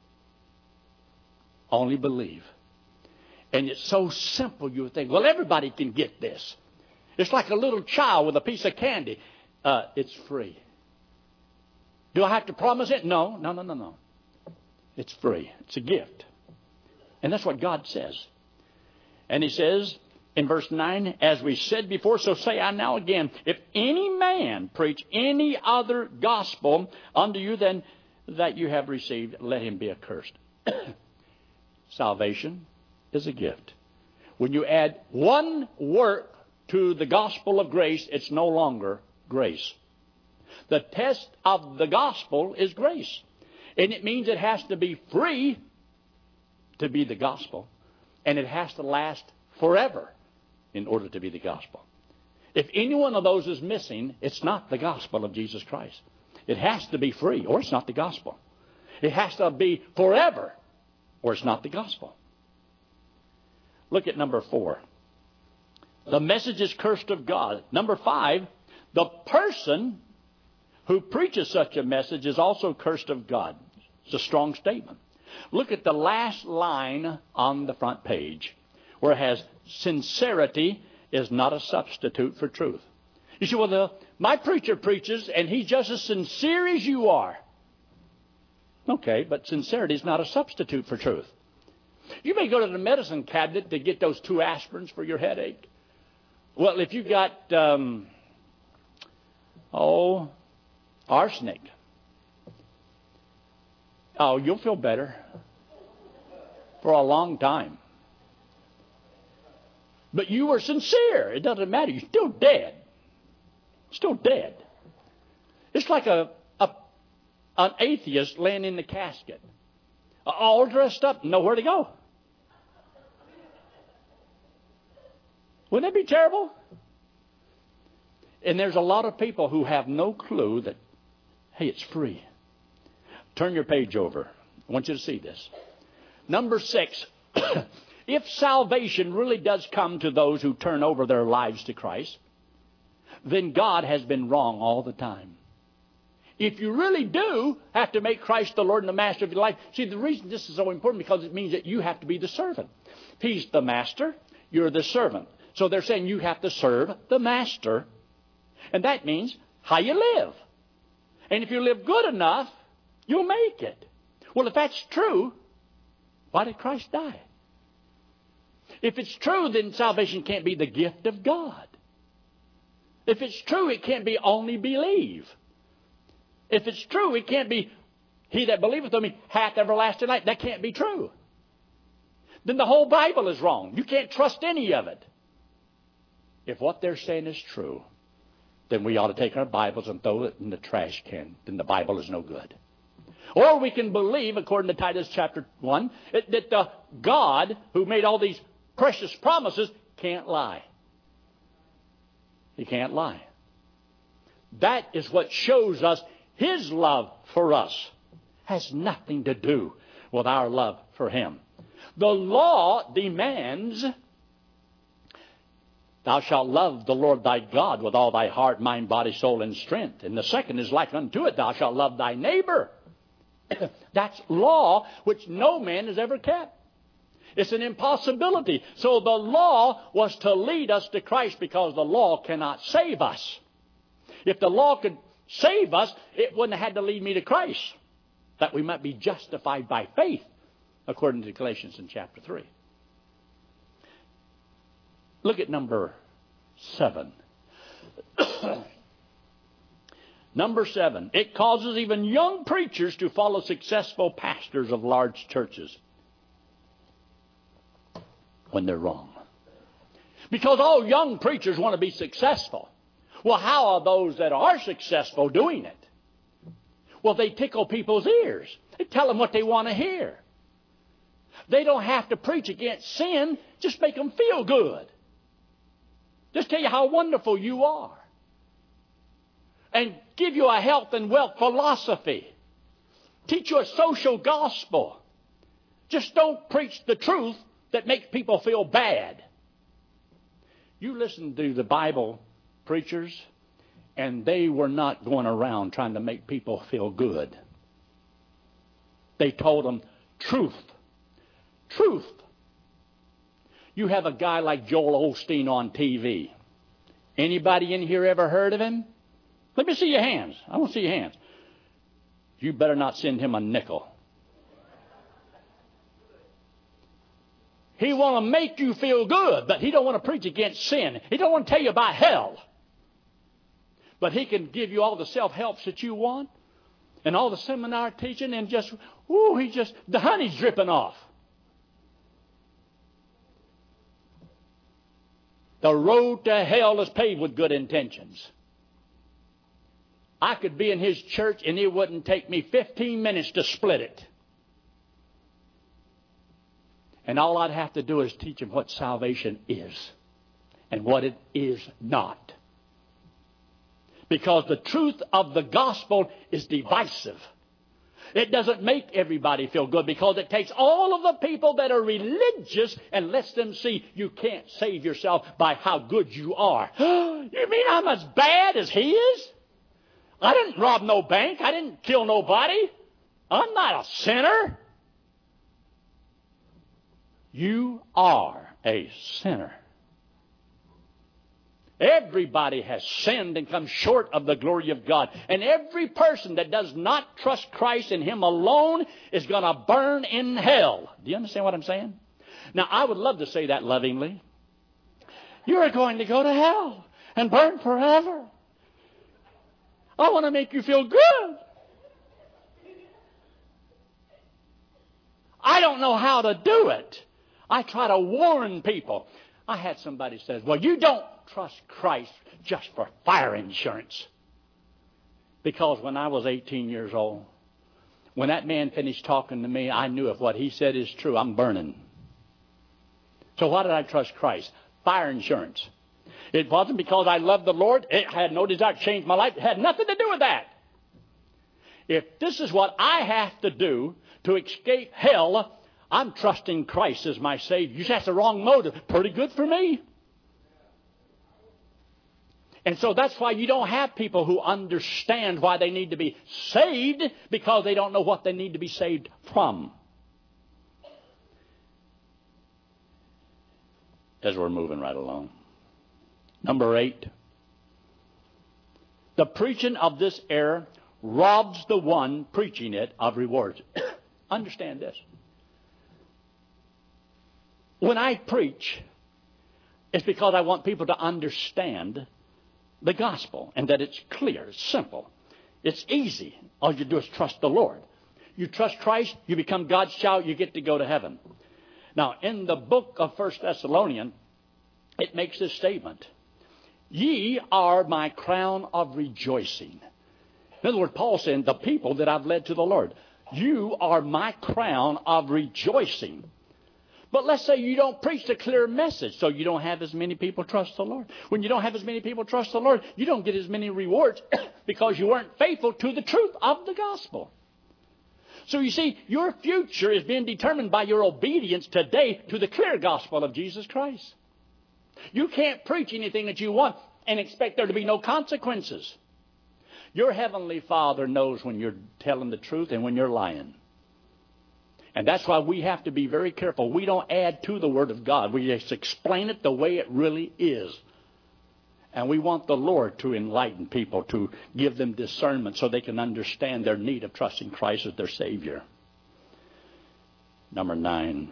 Only believe. And it's so simple, you would think, well, everybody can get this. It's like a little child with a piece of candy. It's free. Do I have to promise it? No. It's free. It's a gift. And that's what God says. And He says in verse 9, as we said before, so say I now again, if any man preach any other gospel unto you than that you have received, let him be accursed. Salvation is a gift. When you add one work to the gospel of grace, it's no longer grace. The test of the gospel is grace. And it means it has to be free to be the gospel. And it has to last forever in order to be the gospel. If any one of those is missing, it's not the gospel of Jesus Christ. It has to be free, or it's not the gospel. It has to be forever, or it's not the gospel. Look at number 4. The message is cursed of God. Number 5, the person who preaches such a message is also cursed of God. It's a strong statement. Look at the last line on the front page, where it has, sincerity is not a substitute for truth. You say, well, my preacher preaches, and he's just as sincere as you are. Okay, but sincerity is not a substitute for truth. You may go to the medicine cabinet to get those 2 aspirins for your headache. Well, if you got, arsenic, you'll feel better for a long time. But you were sincere. It doesn't matter. You're still dead. Still dead. It's like an atheist laying in the casket, all dressed up, nowhere to go. Wouldn't that be terrible? And there's a lot of people who have no clue that, hey, it's free. Turn your page over. I want you to see this. Number 6. If salvation really does come to those who turn over their lives to Christ, then God has been wrong all the time. If you really do have to make Christ the Lord and the master of your life, see, the reason this is so important because it means that you have to be the servant. He's the master, you're the servant. So they're saying you have to serve the master, and that means how you live. And if you live good enough, you'll make it. Well, if that's true, why did Christ die? If it's true, then salvation can't be the gift of God. If it's true, it can't be only believe. If it's true, it can't be he that believeth on me hath everlasting life. That can't be true. Then the whole Bible is wrong. You can't trust any of it. If what they're saying is true, then we ought to take our Bibles and throw it in the trash can. Then the Bible is no good. Or we can believe, according to Titus chapter 1, that the God who made all these precious promises can't lie. He can't lie. That is what shows us His love for us has nothing to do with our love for Him. The law demands, thou shalt love the Lord thy God with all thy heart, mind, body, soul, and strength. And the second is like unto it, thou shalt love thy neighbor. That's law which no man has ever kept. It's an impossibility. So the law was to lead us to Christ because the law cannot save us. If the law could save us, it wouldn't have had to lead me to Christ, that we might be justified by faith, according to Galatians in chapter 3. Look at number 7. Number 7. It causes even young preachers to follow successful pastors of large churches when they're wrong. Because all young preachers want to be successful. Well, how are those that are successful doing it? Well, they tickle people's ears. They tell them what they want to hear. They don't have to preach against sin. Just make them feel good. Just tell you how wonderful you are. And give you a health and wealth philosophy. Teach you a social gospel. Just don't preach the truth that makes people feel bad. You listen to the Bible preachers, and they were not going around trying to make people feel good. They told them truth. Truth. You have a guy like Joel Osteen on TV. Anybody in here ever heard of him? Let me see your hands. I want to see your hands. You better not send him a nickel. He want to make you feel good, but he don't want to preach against sin. He don't want to tell you about hell. But he can give you all the self-helps that you want and all the seminar teaching and just, the honey's dripping off. The road to hell is paved with good intentions. I could be in his church and it wouldn't take me 15 minutes to split it. And all I'd have to do is teach him what salvation is and what it is not. Because the truth of the gospel is divisive. It doesn't make everybody feel good because it takes all of the people that are religious and lets them see you can't save yourself by how good you are. You mean I'm as bad as he is? I didn't rob no bank. I didn't kill nobody. I'm not a sinner. You are a sinner. Everybody has sinned and come short of the glory of God. And every person that does not trust Christ and Him alone is going to burn in hell. Do you understand what I'm saying? Now, I would love to say that lovingly. You are going to go to hell and burn forever. I want to make you feel good. I don't know how to do it. I try to warn people. I had somebody say, well, you don't trust Christ just for fire insurance. Because when I was 18 years old, when that man finished talking to me, I knew if what he said is true, I'm burning. So why did I trust Christ? Fire insurance. It wasn't because I loved the Lord. It had no desire to change my life. It had nothing to do with that. If this is what I have to do to escape hell, I'm trusting Christ as my Savior. You say that's the wrong motive. Pretty good for me. And so that's why you don't have people who understand why they need to be saved, because they don't know what they need to be saved from. As we're moving right along. Number 8. The preaching of this error robs the one preaching it of rewards. Understand this. When I preach, it's because I want people to understand the gospel and that it's clear, it's simple, it's easy. All you do is trust the Lord. You trust Christ, you become God's child, you get to go to heaven. Now, in the book of 1 Thessalonians, it makes this statement. Ye are my crown of rejoicing. In other words, Paul saying, the people that I've led to the Lord, you are my crown of rejoicing. But let's say you don't preach the clear message, so you don't have as many people trust the Lord. When you don't have as many people trust the Lord, you don't get as many rewards because you weren't faithful to the truth of the gospel. So you see, your future is being determined by your obedience today to the clear gospel of Jesus Christ. You can't preach anything that you want and expect there to be no consequences. Your heavenly Father knows when you're telling the truth and when you're lying. And that's why we have to be very careful. We don't add to the Word of God. We just explain it the way it really is. And we want the Lord to enlighten people, to give them discernment so they can understand their need of trusting Christ as their Savior. Number 9.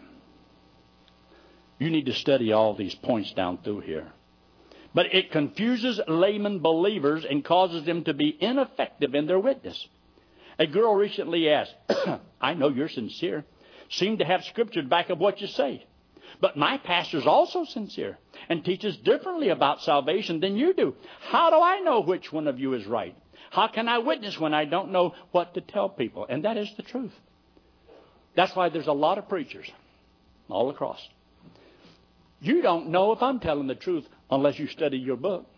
You need to study all these points down through here. But it confuses layman believers and causes them to be ineffective in their witness. A girl recently asked, I know you're sincere. Seem to have scripture to back up what you say. But my pastor's also sincere and teaches differently about salvation than you do. How do I know which one of you is right? How can I witness when I don't know what to tell people? And that is the truth. That's why there's a lot of preachers all across. You don't know if I'm telling the truth unless you study your book.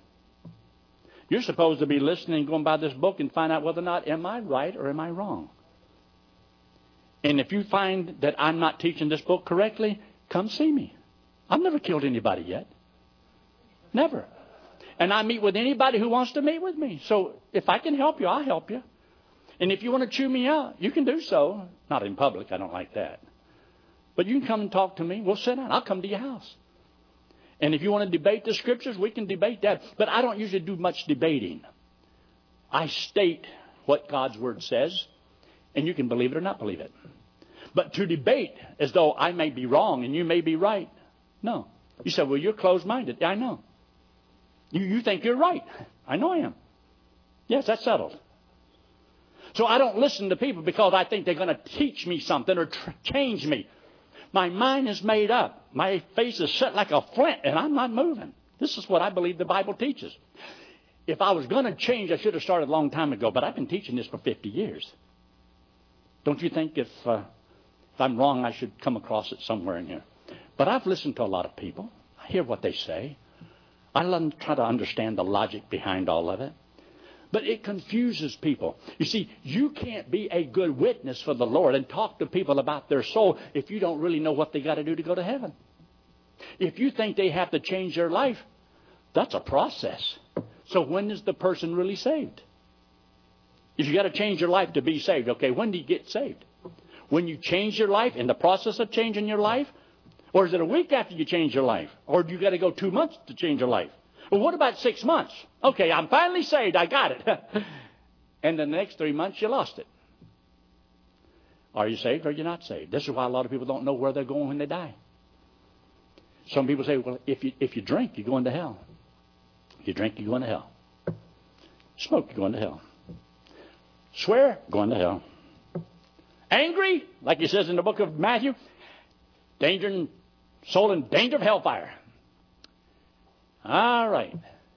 You're supposed to be listening and going by this book and find out whether or not am I right or am I wrong. And if you find that I'm not teaching this book correctly, come see me. I've never killed anybody yet. Never. And I meet with anybody who wants to meet with me. So if I can help you, I'll help you. And if you want to chew me out, you can do so. Not in public. I don't like that. But you can come and talk to me. We'll sit down. I'll come to your house. And if you want to debate the scriptures, we can debate that. But I don't usually do much debating. I state what God's word says, and you can believe it or not believe it. But to debate as though I may be wrong and you may be right, no. You say, well, you're closed-minded. Yeah, I know. You think you're right. I know I am. Yes, that's settled. So I don't listen to people because I think they're going to teach me something or change me. My mind is made up. My face is set like a flint, and I'm not moving. This is what I believe the Bible teaches. If I was going to change, I should have started a long time ago, but I've been teaching this for 50 years. Don't you think if I'm wrong, I should come across it somewhere in here? But I've listened to a lot of people. I hear what they say. I try to understand the logic behind all of it. But it confuses people. You see, you can't be a good witness for the Lord and talk to people about their soul if you don't really know what they got to do to go to heaven. If you think they have to change their life, that's a process. So when is the person really saved? If you got to change your life to be saved, okay, when do you get saved? When you change your life, in the process of changing your life? Or is it a week after you change your life? Or do you got to go 2 months to change your life? Well, what about 6 months? Okay, I'm finally saved. I got it. And then the next 3 months, you lost it. Are you saved or are you not saved? This is why a lot of people don't know where they're going when they die. Some people say, well, if you drink, you're going to hell. If you drink, you're going to hell. Smoke, you're going to hell. Swear, going to hell. Angry, like he says in the book of Matthew, danger and soul in danger of hellfire. All right.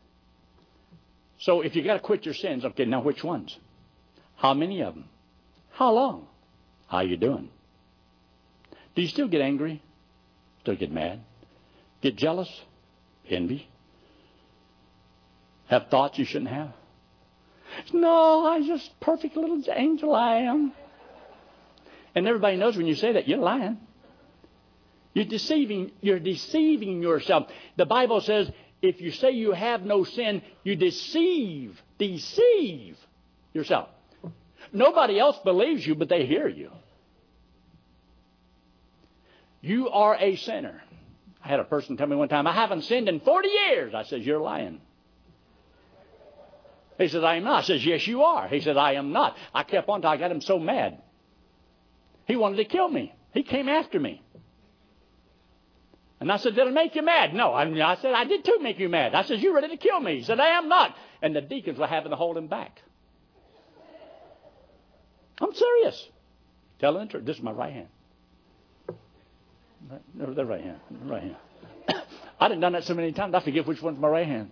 So if you got to quit your sins, okay, now which ones? How many of them? How long? How you doing? Do you still get angry? Still get mad? Get jealous? Envy? Have thoughts you shouldn't have? No, I'm just perfect little angel I am. And everybody knows when you say that, you're lying. You're deceiving yourself. The Bible says if you say you have no sin, you deceive yourself. Nobody else believes you, but they hear you. You are a sinner. I had a person tell me one time, I haven't sinned in 40 years. I said, you're lying. He said, I am not. I said, yes, you are. He said, I am not. I kept on until I got him so mad. He wanted to kill me. He came after me. And I said, did it make you mad? No. I said, I did too make you mad. I said, you're ready to kill me. He said, I am not. And the deacons were having to hold him back. I'm serious. Telling the truth. This is my right hand. No, the right hand. Right hand. I done that so many times, I forget which one's my right hand.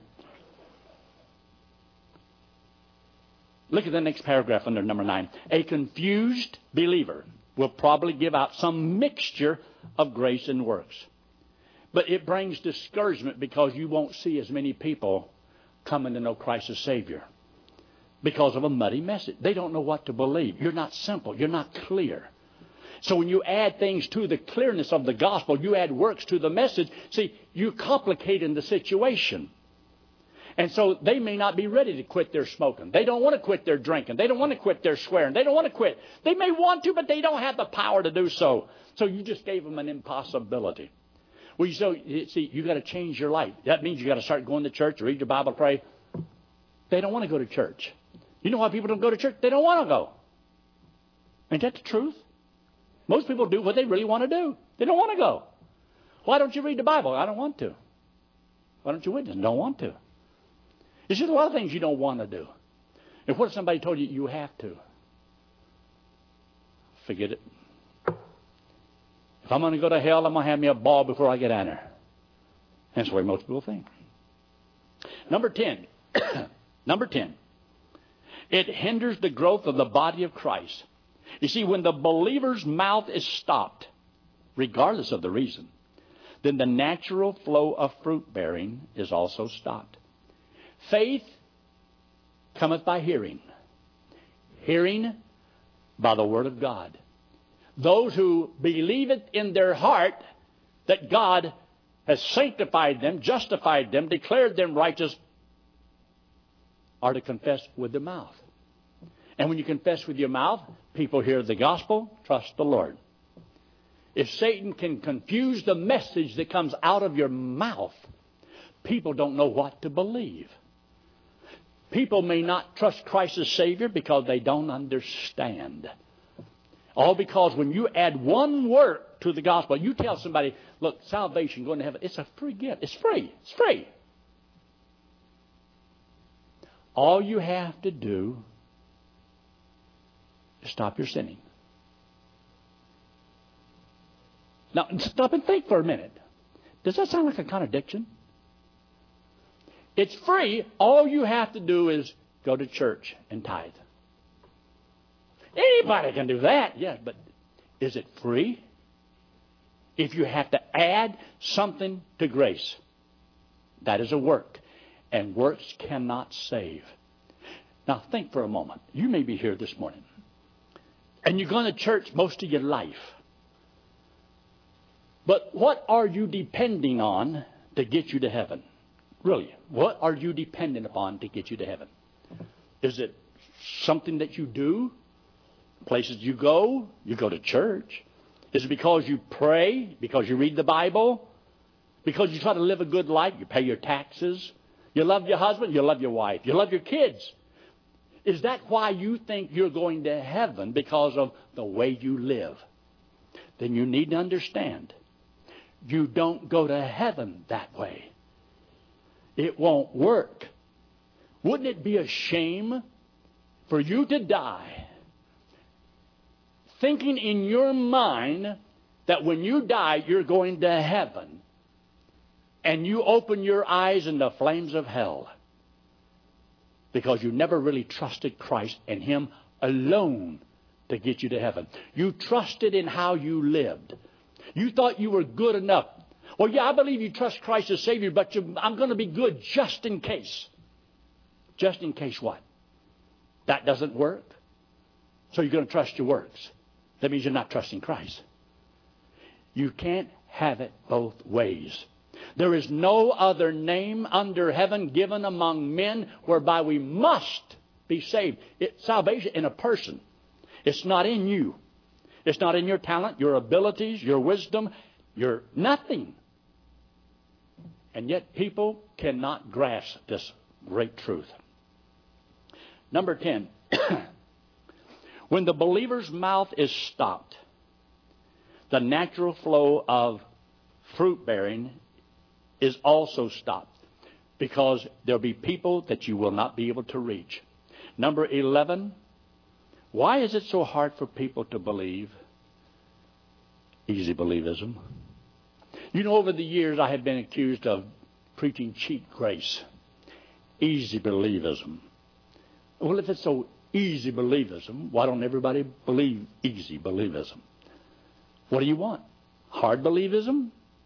Look at the next paragraph under number 9. A confused believer will probably give out some mixture of grace and works. But it brings discouragement because you won't see as many people coming to know Christ as Savior because of a muddy message. They don't know what to believe. You're not simple. You're not clear. So when you add things to the clearness of the gospel, you add works to the message, see, you're complicating the situation. And so they may not be ready to quit their smoking. They don't want to quit their drinking. They don't want to quit their swearing. They don't want to quit. They may want to, but they don't have the power to do so. So you just gave them an impossibility. Well, you got to change your life. That means you got to start going to church, read your Bible, pray. They don't want to go to church. You know why people don't go to church? They don't want to go. Ain't that the truth? Most people do what they really want to do. They don't want to go. Why don't you read the Bible? I don't want to. Why don't you witness? Don't want to. There's just a lot of things you don't want to do. And what if somebody told you you have to? Forget it. If I'm going to go to hell, I'm going to have me a ball before I get out there. That's the way most people think. Number 10. Number 10. It hinders the growth of the body of Christ. You see, when the believer's mouth is stopped, regardless of the reason, then the natural flow of fruit bearing is also stopped. Faith cometh by hearing. Hearing by the word of God. Those who believe it in their heart that God has sanctified them, justified them, declared them righteous, are to confess with their mouth. And when you confess with your mouth, people hear the gospel, trust the Lord. If Satan can confuse the message that comes out of your mouth, people don't know what to believe. People may not trust Christ as Savior because they don't understand. All because when you add one word to the gospel, you tell somebody, look, salvation, going to heaven, it's a free gift. It's free. It's free. All you have to do is stop your sinning. Now, stop and think for a minute. Does that sound like a contradiction? It's free. All you have to do is go to church and tithe. Anybody can do that, yes, but is it free? If you have to add something to grace, that is a work, and works cannot save. Now think for a moment. You may be here this morning, and you're going to church most of your life. But what are you depending on to get you to heaven? Really, what are you dependent upon to get you to heaven? Is it something that you do? Places you go to church. Is it because you pray? Because you read the Bible? Because you try to live a good life? You pay your taxes? You love your husband. You love your wife. You love your kids. Is that why you think you're going to heaven? Because of the way you live? Then you need to understand, you don't go to heaven that way. It won't work. Wouldn't it be a shame for you to die thinking in your mind that when you die you're going to heaven, and you open your eyes in the flames of hell because you never really trusted Christ and Him alone to get you to heaven? You trusted in how you lived. You thought you were good enough. Well, yeah, I believe you trust Christ as Savior, but I'm going to be good just in case. Just in case what? That doesn't work. So you're going to trust your works. That means you're not trusting Christ. You can't have it both ways. There is no other name under heaven given among men whereby we must be saved. It's salvation in a person. It's not in you. It's not in your talent, your abilities, your wisdom, your nothing. And yet people cannot grasp this great truth. Number 10. When the believer's mouth is stopped, the natural flow of fruit bearing is also stopped, because there'll be people that you will not be able to reach. Number 11. Why is it so hard for people to believe? Easy believism. You know, over the years I have been accused of preaching cheap grace. Easy believism. Well, if it's so easy believism, why don't everybody believe easy believism? What do you want? Hard believism?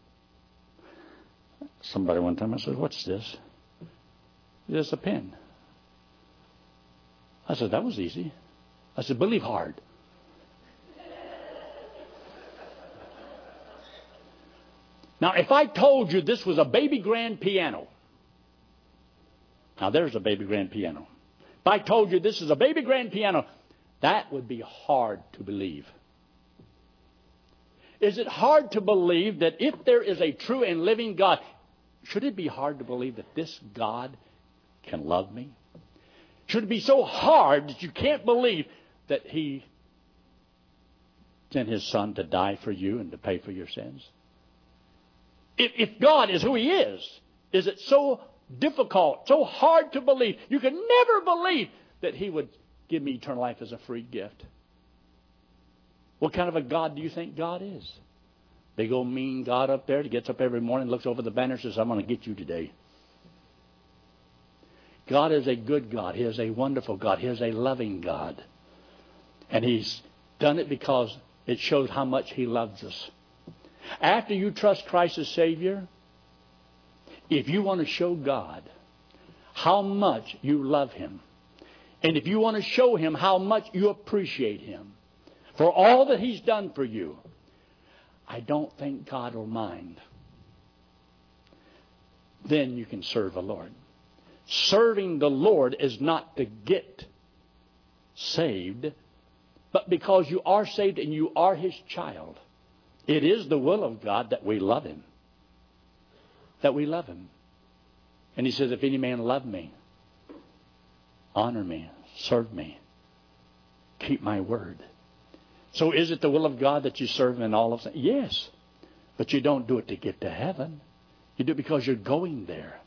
Somebody one time I said, "What's this?" "It's a pen." I said, "That was easy." I said, "Believe hard." Now, if I told you this was a baby grand piano, now there's a baby grand piano. If I told you this is a baby grand piano, that would be hard to believe. Is it hard to believe that if there is a true and living God, should it be hard to believe that this God can love me? Should it be so hard that you can't believe that He sent His Son to die for you and to pay for your sins? If God is who He is it so difficult, so hard to believe? You can never believe that He would give me eternal life as a free gift. What kind of a God do you think God is? Big old mean God up there that gets up every morning, looks over the banner and says, "I'm going to get you today." God is a good God. He is a wonderful God. He is a loving God. And He's done it because it shows how much He loves us. After you trust Christ as Savior, if you want to show God how much you love Him, and if you want to show Him how much you appreciate Him for all that He's done for you, I don't think God will mind. Then you can serve the Lord. Serving the Lord is not to get saved, but because you are saved and you are His child. It is the will of God that we love Him. That we love Him. And He says, "If any man love me, honor me, serve me, keep my word." So is it the will of God that you serve Him in all of them? Yes. But you don't do it to get to heaven. You do it because you're going there.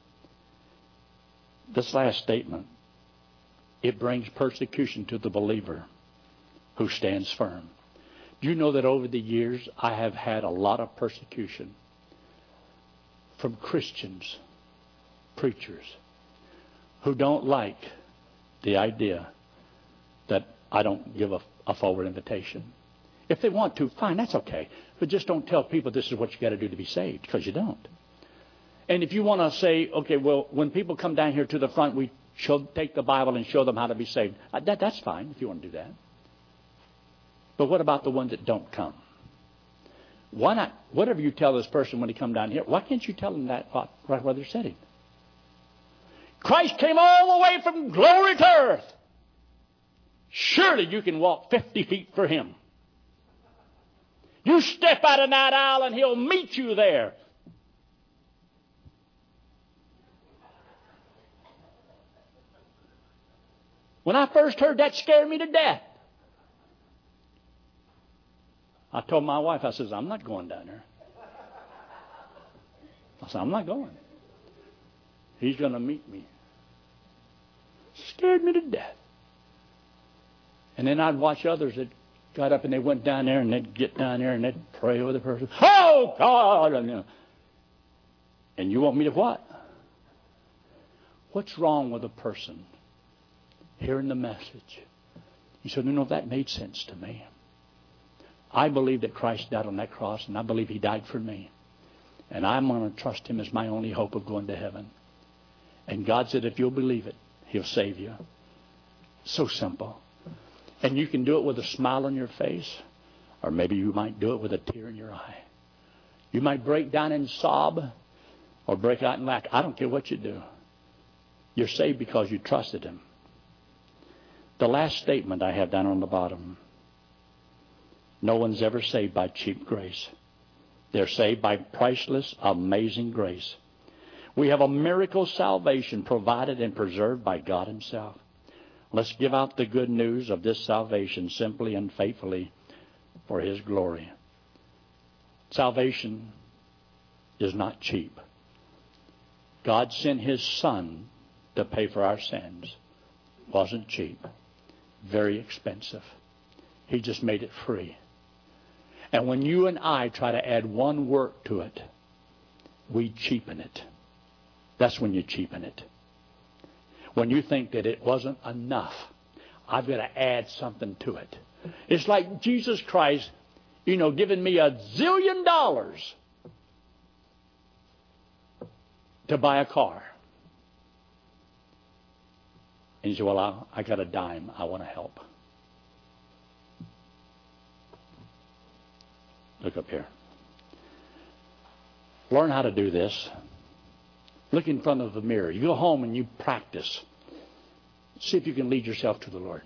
This last statement, it brings persecution to the believer who stands firm. Do you know that over the years I have had a lot of persecution from Christians, preachers, who don't like the idea that I don't give a forward invitation. If they want to, fine, that's okay. But just don't tell people this is what you got to do to be saved, because you don't. And if you want to say, okay, well, when people come down here to the front, we take the Bible and show them how to be saved. That's fine if you want to do that. But what about the ones that don't come? Why not? Whatever you tell this person when they come down here, why can't you tell them that right where they're sitting? Christ came all the way from glory to earth. Surely you can walk 50 feet for Him. You step out of that aisle and He'll meet you there. When I first heard that, scared me to death. I told my wife, I says, I'm not going down there. I said, I'm not going. He's going to meet me. Scared me to death. And then I'd watch others that got up and they went down there and they'd get down there and they'd pray over the person. Oh, God! And you want me to what? What's wrong with a person hearing the message? He said, that made sense to me. I believe that Christ died on that cross, and I believe He died for me. And I'm going to trust Him as my only hope of going to heaven. And God said, if you'll believe it, He'll save you. So simple. And you can do it with a smile on your face, or maybe you might do it with a tear in your eye. You might break down and sob, or break out and laugh. I don't care what you do. You're saved because you trusted Him. The last statement I have down on the bottom. No one's ever saved by cheap grace. They're saved by priceless, amazing grace. We have a miracle salvation provided and preserved by God Himself. Let's give out the good news of this salvation simply and faithfully for His glory. Salvation is not cheap. God sent His Son to pay for our sins. It wasn't cheap. Very expensive. He just made it free. And when you and I try to add one work to it, we cheapen it. That's when you cheapen it. When you think that it wasn't enough, I've got to add something to it. It's like Jesus Christ, giving me $1 zillion to buy a car. And you say, well, I got a dime. I want to help. Look up here. Learn how to do this. Look in front of the mirror. You go home and you practice. See if you can lead yourself to the Lord.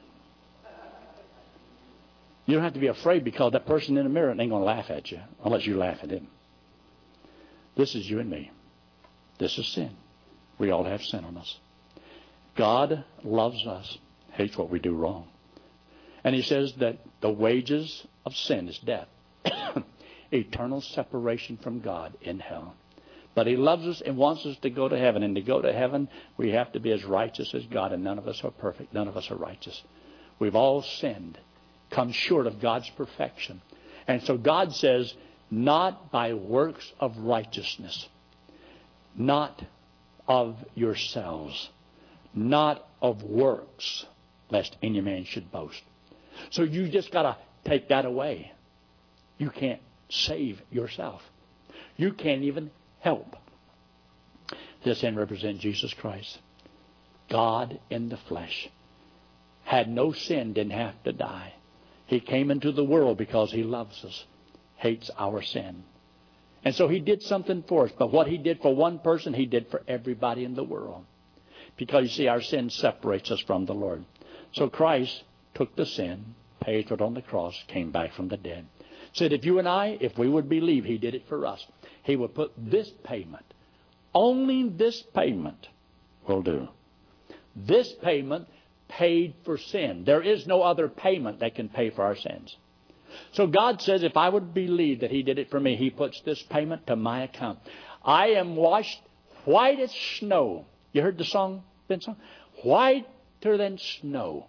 You don't have to be afraid because that person in the mirror ain't going to laugh at you unless you laugh at him. This is you and me. This is sin. We all have sin on us. God loves us, hates what we do wrong. And He says that the wages of sin is death. Eternal separation from God in hell. But He loves us and wants us to go to heaven. And to go to heaven, we have to be as righteous as God. And none of us are perfect. None of us are righteous. We've all sinned, come short of God's perfection. And so God says, not by works of righteousness, not of yourselves, not of works, lest any man should boast. So you just got to take that away. You can't save yourself. You can't even help. This end represents Jesus Christ. God in the flesh. Had no sin, didn't have to die. He came into the world because He loves us, hates our sin. And so He did something for us. But what He did for one person, He did for everybody in the world. Because you see, our sin separates us from the Lord. So Christ took the sin, paid for it on the cross, came back from the dead. Said if you and I, if we would believe He did it for us, He would put this payment, only this payment will do. This payment paid for sin. There is no other payment that can pay for our sins. So God says if I would believe that He did it for me, He puts this payment to my account. I am washed white as snow. You heard the song, Ben song? Whiter than snow.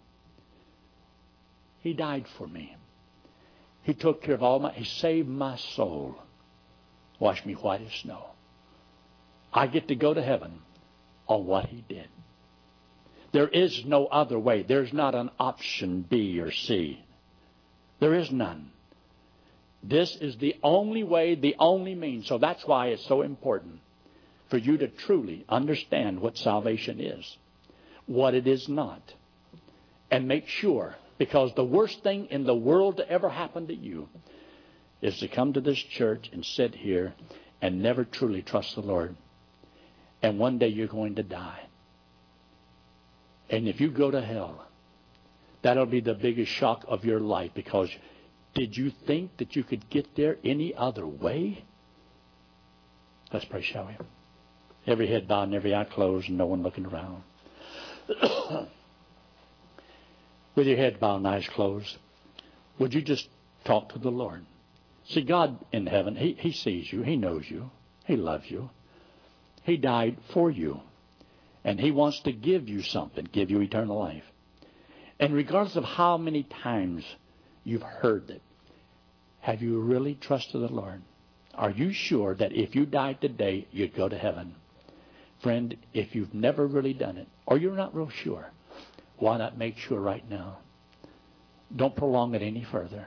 He died for me. He took care of He saved my soul. Washed me white as snow. I get to go to heaven on what He did. There is no other way. There's not an option B or C. There is none. This is the only way, the only means. So that's why it's so important for you to truly understand what salvation is, what it is not, and make sure. Because the worst thing in the world to ever happen to you is to come to this church and sit here and never truly trust the Lord. And one day you're going to die. And if you go to hell, that'll be the biggest shock of your life. Because did you think that you could get there any other way? Let's pray, shall we? Every head bowed and every eye closed and no one looking around. with your head bowed and eyes closed, would you just talk to the Lord? See, God in heaven, He sees you. He knows you. He loves you. He died for you. And He wants to give you something, give you eternal life. And regardless of how many times you've heard it, have you really trusted the Lord? Are you sure that if you died today, you'd go to heaven? Friend, if you've never really done it, or you're not real sure, why not make sure right now? Don't prolong it any further.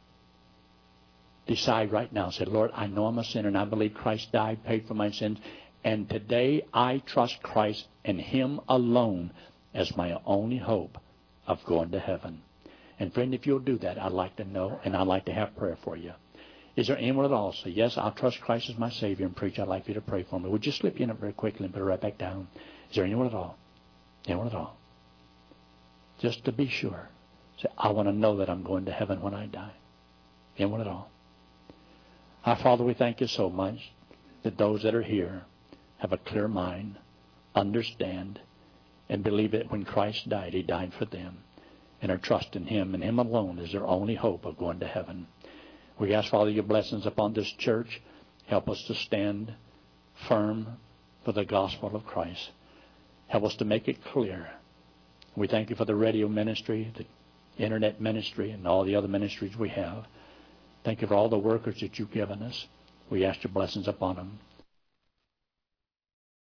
Decide right now. Say, Lord, I know I'm a sinner, and I believe Christ died, paid for my sins, and today I trust Christ and Him alone as my only hope of going to heaven. And friend, if you'll do that, I'd like to know, and I'd like to have prayer for you. Is there anyone at all say, yes, I'll trust Christ as my Savior, and preach, I'd like you to pray for me? Would you slip your in very quickly and put it right back down? Is there anyone at all? Anyone at all? Just to be sure. Say, I want to know that I'm going to heaven when I die. Anyone at all? Our Father, we thank you so much that those that are here have a clear mind, understand, and believe that when Christ died, He died for them, and are trusting Him and Him alone is their only hope of going to heaven. We ask, Father, your blessings upon this church. Help us to stand firm for the gospel of Christ. Help us to make it clear. We thank you for the radio ministry, the internet ministry, and all the other ministries we have. Thank you for all the workers that you've given us. We ask your blessings upon them.